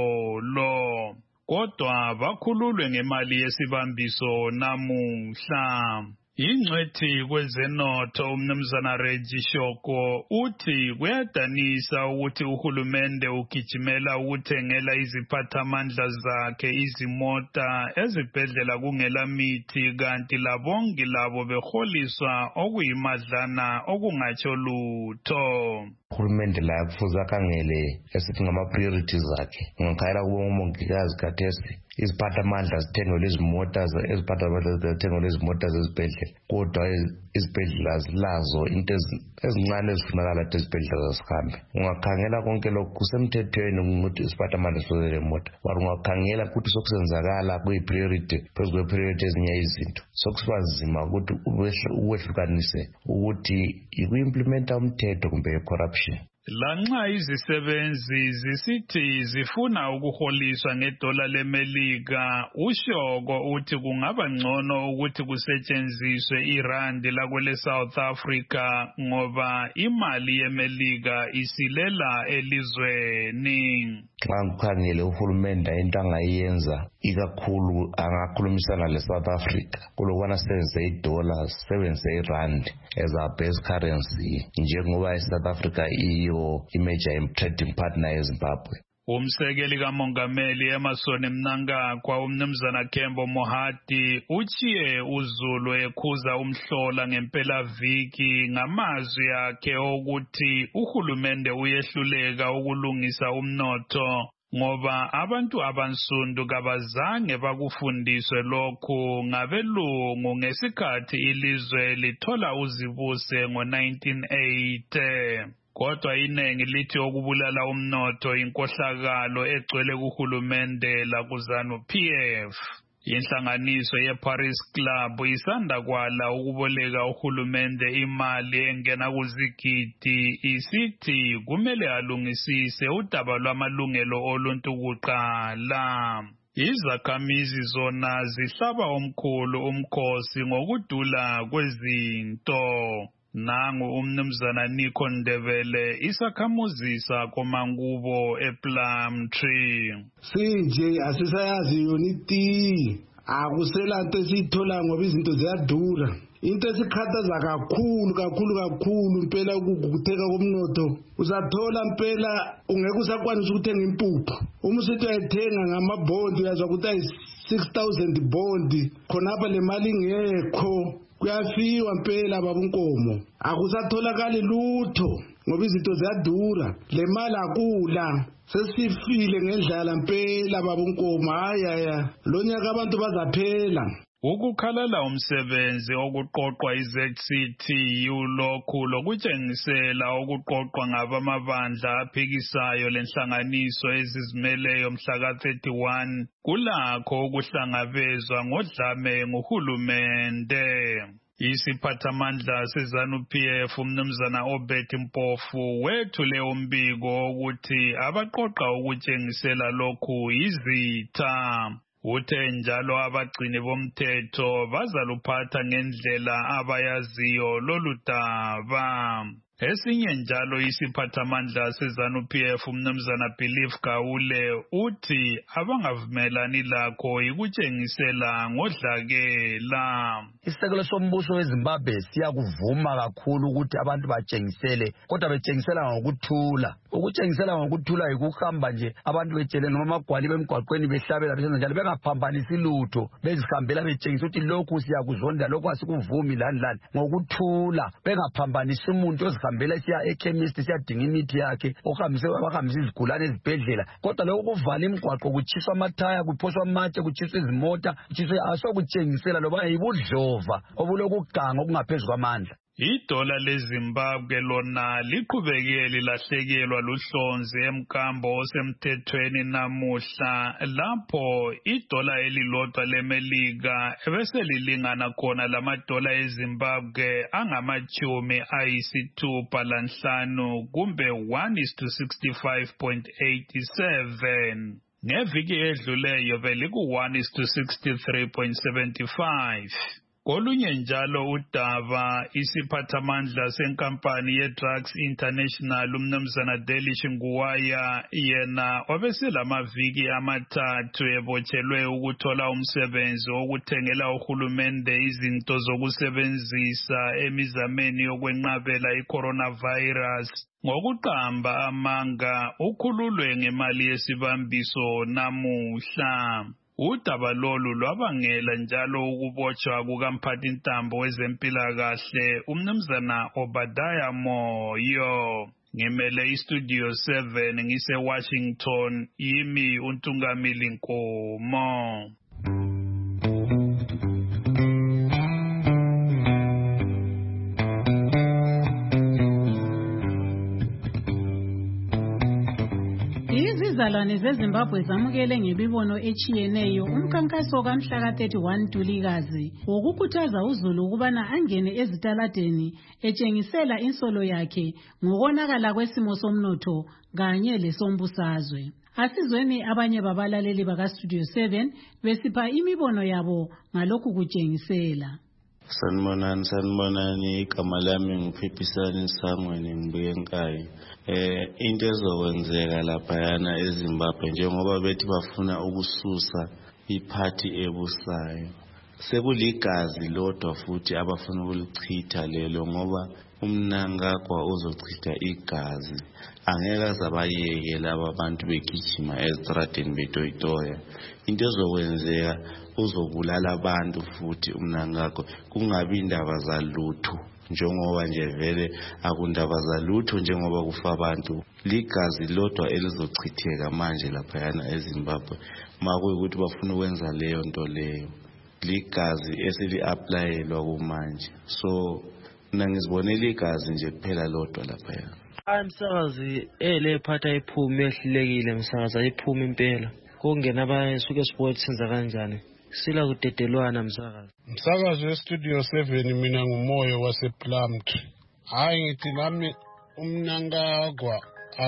izolo. Kodwa bakhululwe ngemali yesibambiso namuhla. Ingcwethi kwezenotho umnumzana Reggie Shoko uthi kuyadanisa ukuthi uhulumende ugijimela ukuthengela iziphathamandla zakhe izimota ezibhedlela kungela mithi kanti labongi labo beholiswa okuyimadlana okungatsho lutho. Uhulumende la kufuza akhangele esithi ngama-priorities zakhe. Ngikhayela kubo umongikazi khathesi iziphathamandla zithengelwe izimota eziphathamandla zithengelwe izimota zezibhedlela kodwa izibhedlela zilazo into ezincane ezifunakala ukuthi izibhedlela zihambe. Ungakhangela konke lokhu kusemthethweni ukuthi isiphathamandla sozele mota but ungakhangela ukuthi sokusenzakala kuyi-priority phezu kwe-priority ezinye izinto sokusiba nzima ukuthi uwehlukanise ukuthi iku-implementa umthetho kumbe corruption. Lanxa izisebenzi zisithi zifuna ukuholiswa ngedola leMelika, uShoko uthi kungaba ngcono ukuthi kusetshenziswe irandi lakwele South Africa ngoba imali yeMelika isilela elizweni. Xa ngikhangele uhulumende into angayenza ikakhulu angakhulumisana le-South Africa kulokwana sebenzise idola sebenzise irandi as our base currency njengoba i-South Africa iyo imajor trading partner eZimbabwe. Umsekeli kamongameli Emmerson Mnangagwa umnumzana Kembo Mohati uchiye uZulu ekhuza umhlola ngempela viki ngamazwi akhe ukuthi uhulumende uyehluleka ukulungisa umnotho ngoba abantu abansundu kabazange bakufundiswe lokhu ngabelungu ngesikhathi ilizwe lithola uzibuse ngo nineteen eighty. Kodwa inengi lithi okubulala umnotho inkohlakalo egcwele kuhulumende la ku-ZANU P F. Inhlanganiso ye-Paris Club isanda kwala ukuboleka uhulumende imali engena kuzigidi isithi kumele alungisise udaba lwamalungelo oluntu kuqala. Izakhamizi zona zihlaba omkhulu umkhosi ngokudula kwezinto. Nangu umnumzana Nico Ndebele isakhamuzi sakho Mangubo ePlumtree. Sinje asisayazi yona iti akusela into esithola ngoba izinto ziyadura. Into esikhathaza kakhulu kakhulu kakhulu impela ukutheka komnotho. Uzathola impela ungeke usakwanisa ukuthenga impuphu. Uma usithi uyayithenga ngamabond uyazwa ukuthi ayi six thousand bond khonapha le mali ingekho. Kuyafiwa impela babunkomo akusatholakali lutho ngoba izinto ziyadura le mali akula sesifile ngendlala impela babunkomo hayaya lo nyaka abantu bazaphela. Ukukhalala umsebenzi okuqoqwa i-Z C T U lokhu lokutshengisela okuqoqwa ngabamabandla aphikisayo lenhlanganiso ezizimeleyo mhla ka thirty-one kulakho ukuhlangabezwa ngodlame nguhulumende. Isiphathamandla seZANU P F umnumzana Obert Mpofu wethule umbiko ukuthi abaqoqa ukutshengisela lokhu izitha. Uthe njalo abagcini bomthetho bazaluphatha ngendlela abayaziyo lolu daba. Esinye njalo isiphathamandla seZANU-P F umnumzana Believe Gawule uthi abangavumelani lakho ikutshengisela ngodlakela. Isekelo sombuso weZimbabwe siyakuvuma kakhulu ukuthi abantu batshengisele kodwa betshengisela ngokuthula. Ukutshengisela ngokuthula yikuhamba nje abantu betshele noma amagwaliba emgwaqweni behlabela besenza njalo bengaphambanisi lutho bezihambela betshengisa ukuthi lokhu siyakuzonda lokhu asikuvumi lani lani ngokuthula bengaphambanisi umuntu ozihambela siya ekhemist siyadinga imithi yakhe ohambise abahambisa izigulane ezibhedlela kodwa lokho kuvala imigwaqo kuchiswa amathaya kuphoswa amatshe kuchiswa izimota kuchiswa asokutshengisela loba yibudlova obulokuganga okungaphezulu kwamandla. Idola leZimbabwe lona liqhubeke lilahlekelwa luhlonzi emkambo osemthethweni namuhla lapho idola elilodwa lemelika ebese lilingana khona lamadola eZimbabwe angamachumi ayisithupha lanhlanu kumbe one is to sixty-five point eight seven. Ngeviki edluleyo beliku one is to sixty-three point seven five. Kolunye njalo udaba isiphathamandla senkampani ye-Drugs International umnumzana Delish Nguwaya yena wabeselamaviki amathathu ebotshelwe ukuthola umsebenzi wokuthengela uhulumende izinto zokusebenzisa emizameni yokwenqabela i-coronavirus. Ngokuqamba amanga ukhululwe ngemali yesibambiso namuhla. Udaba lolu lwabangela njalo ukubotshwa kukamphathintambo wezempilakahle umnumzana Obadiah Moyo. Ngimele iStudio seven ngise Washington yimi uNtungamili Nkomo. Izizalwane zeZimbabwe zamukele ngemibono echiyeneyo umkhankaso kamhla ka thirty-one Ntulikazi wokukhuthaza uzulu ukubana angene ezitaladeni etshengisela insolo yakhe ngokonakala kwesimo somnotho kanye lesombusazwe. Asizweni abanye babalaleli baka Studio seven besipha imibono yabo ngalokhu kutshengisela. Sanibonani sanibonani igama lami nguphipisani Sangweni ngibuye eNkayi. Eh into ezokwenzeka laphayana eZimbabwe njengoba bethi bafuna ukususa iphathi ebusayo sekuligazi lodwa futhi abafuna ukulichitha lelo ngoba umnangagwa uzochitha igazi angeke azabayeke laba abantu begijima ezitradeni betoyitoya into ezokwenzeka uzobulala abantu futhi umnangagwa kungabi indaba zalutho njengoba nje vele akundaba zalutho njengoba kufa abantu ligazi lodwa elizochitheka manje laphayana eZimbabwe makuyikuthi bafuna ukwenza leyo nto leyo ligazi esili-applyelwa kumanje so mina ngizibonela igazi nje kuphela lodwa laphayana. Msakazi ele phatha iphume ehlulekile msakazi ayiphuma impela kungena abasuke sport senza kanjani sila kudedelwana msakazi. Msakazi weStudio seven mina ngumoyo wasePlumtree. Hayi ngithi nami umnangagwa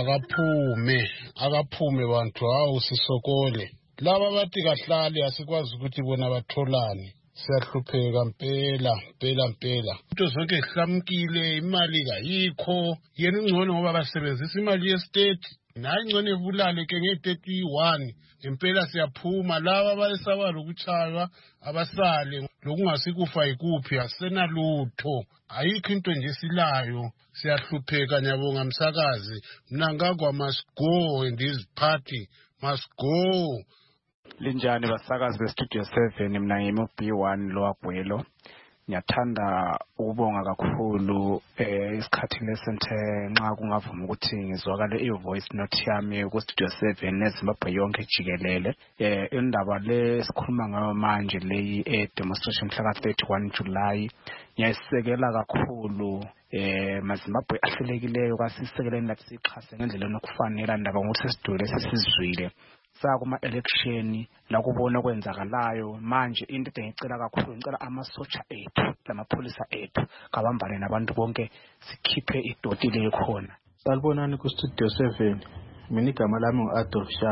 akaphume akaphume bantu hawu sisokole laba bathi kahlali asikwazi ukuthi bona batholani siyahlupheka mpela mpela mpela into zonke zihlamukile imali kayikho yena ungcono ngoba basebenzisa imali yestate nayi ngcono evulale ke nge-thirty-one impela siyaphuma laba abayesabala ukuchaywa abasale lokungasikufa ikuphi asenalutho ayikho into nje silayo siyahlupheka nyabonga msakazi mnangagwa must go and his party must go. Linjani basakazi beStudio seven mina ngimi B one Loagwelo ngiyathanda ukubonga kakhulu eh isikhathi lesenthe nxa kungavuma ukuthi ngizwakale ivoice note yami kuStudio seven neZimbabwe yonke jikelele eh indaba le sikhuluma ngayo manje leyi e demonstration mhla ka thirty-one July ngiyayisekela kakhulu eh maZimbabwe ahlelekileyo kasisekeleni lathi sixhase ngendlela nokufanele ndaba ngokuthi sidole sesizwile sakuma election la kubona kwenzakalayo manje into engicela kakhulu ngicela amasotsha ethu lamapholisa ethu kabambane nabantu bonke sikhiphe idoti le khona. Salibonani ku Studio seven mina igama lami nguAdolf Shaba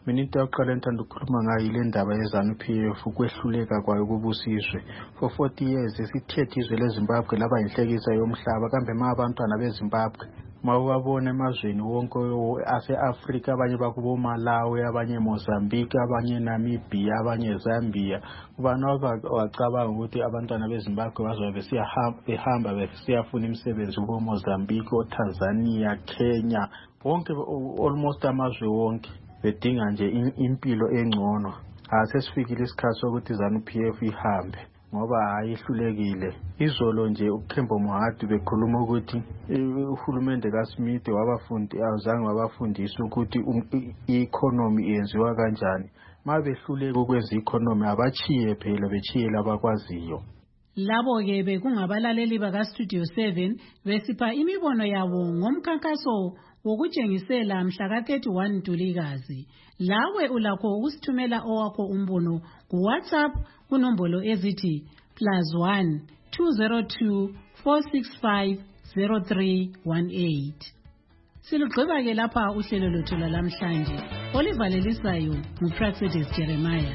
mina into yokuqala entanda ukukhuluma ngayo ile ndaba ye-ZANU-P F ukwehluleka kwayo kubusizwe. For forty years sithethe izwe leZimbabwe laba yinhlekisa yomhlaba, kambe ma abantwana beZimbabwe mawabona emazweni wonke ase-Afrika, abanye bakubo Malawi, abanye Mozambique, abanye Namibia, abanye Zambia, ubani wacabanga ukuthi abantwana beZimbabwe bazobe besiyahamba behamba besiyafuna imisebenzi kubo Mozambique, oTanzania, Kenya, wonke almost amazwe wonke bedinga nje impilo engcono. Asesifikile isikhathi sokuthi ZANU-P F ihambe ngoba ayihlulekile. Izolo nje uKhembo Mohadi bekhuluma ukuthi uhulumende kaSmith wabafundi azange wabafundisa ukuthi i-economy yenziwa kanjani. Mabehluleka ukwenza i-economy abachiye phela bechiyela abakwaziyo. Labo ke bekungabalaleli baka Studio seven besipha imibono yabo ngomkhankaso wokutshengisela mhla ka thirty-one Ntulikazi. Lawe ulakho ukusithumela owakho umbono ku WhatsApp kunombolo ezithi plus one two zero two four six five zero three one eight. Silugqiba ke lapha uhlelo lwethu lamhlanje. Olivalelisayo nguPraxedis Jeremiah.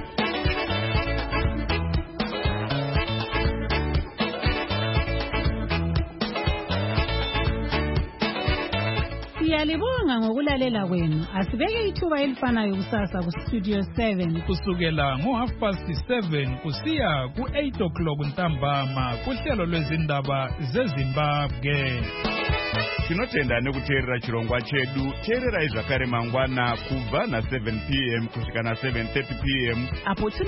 Siyalibonga ngokulalela kwenu. Asibeke ithuba elifanayo kusasa ku Studio seven kusukela ngo half past seven kusiya ku eight o'clock ntambama kuhlelo lwezindaba zeZimbabwe. Tinotenda nekuteerera chirongwa chedu. Teerera izvakare mangwana kubva na seven p m kusvika na seven thirty p m apo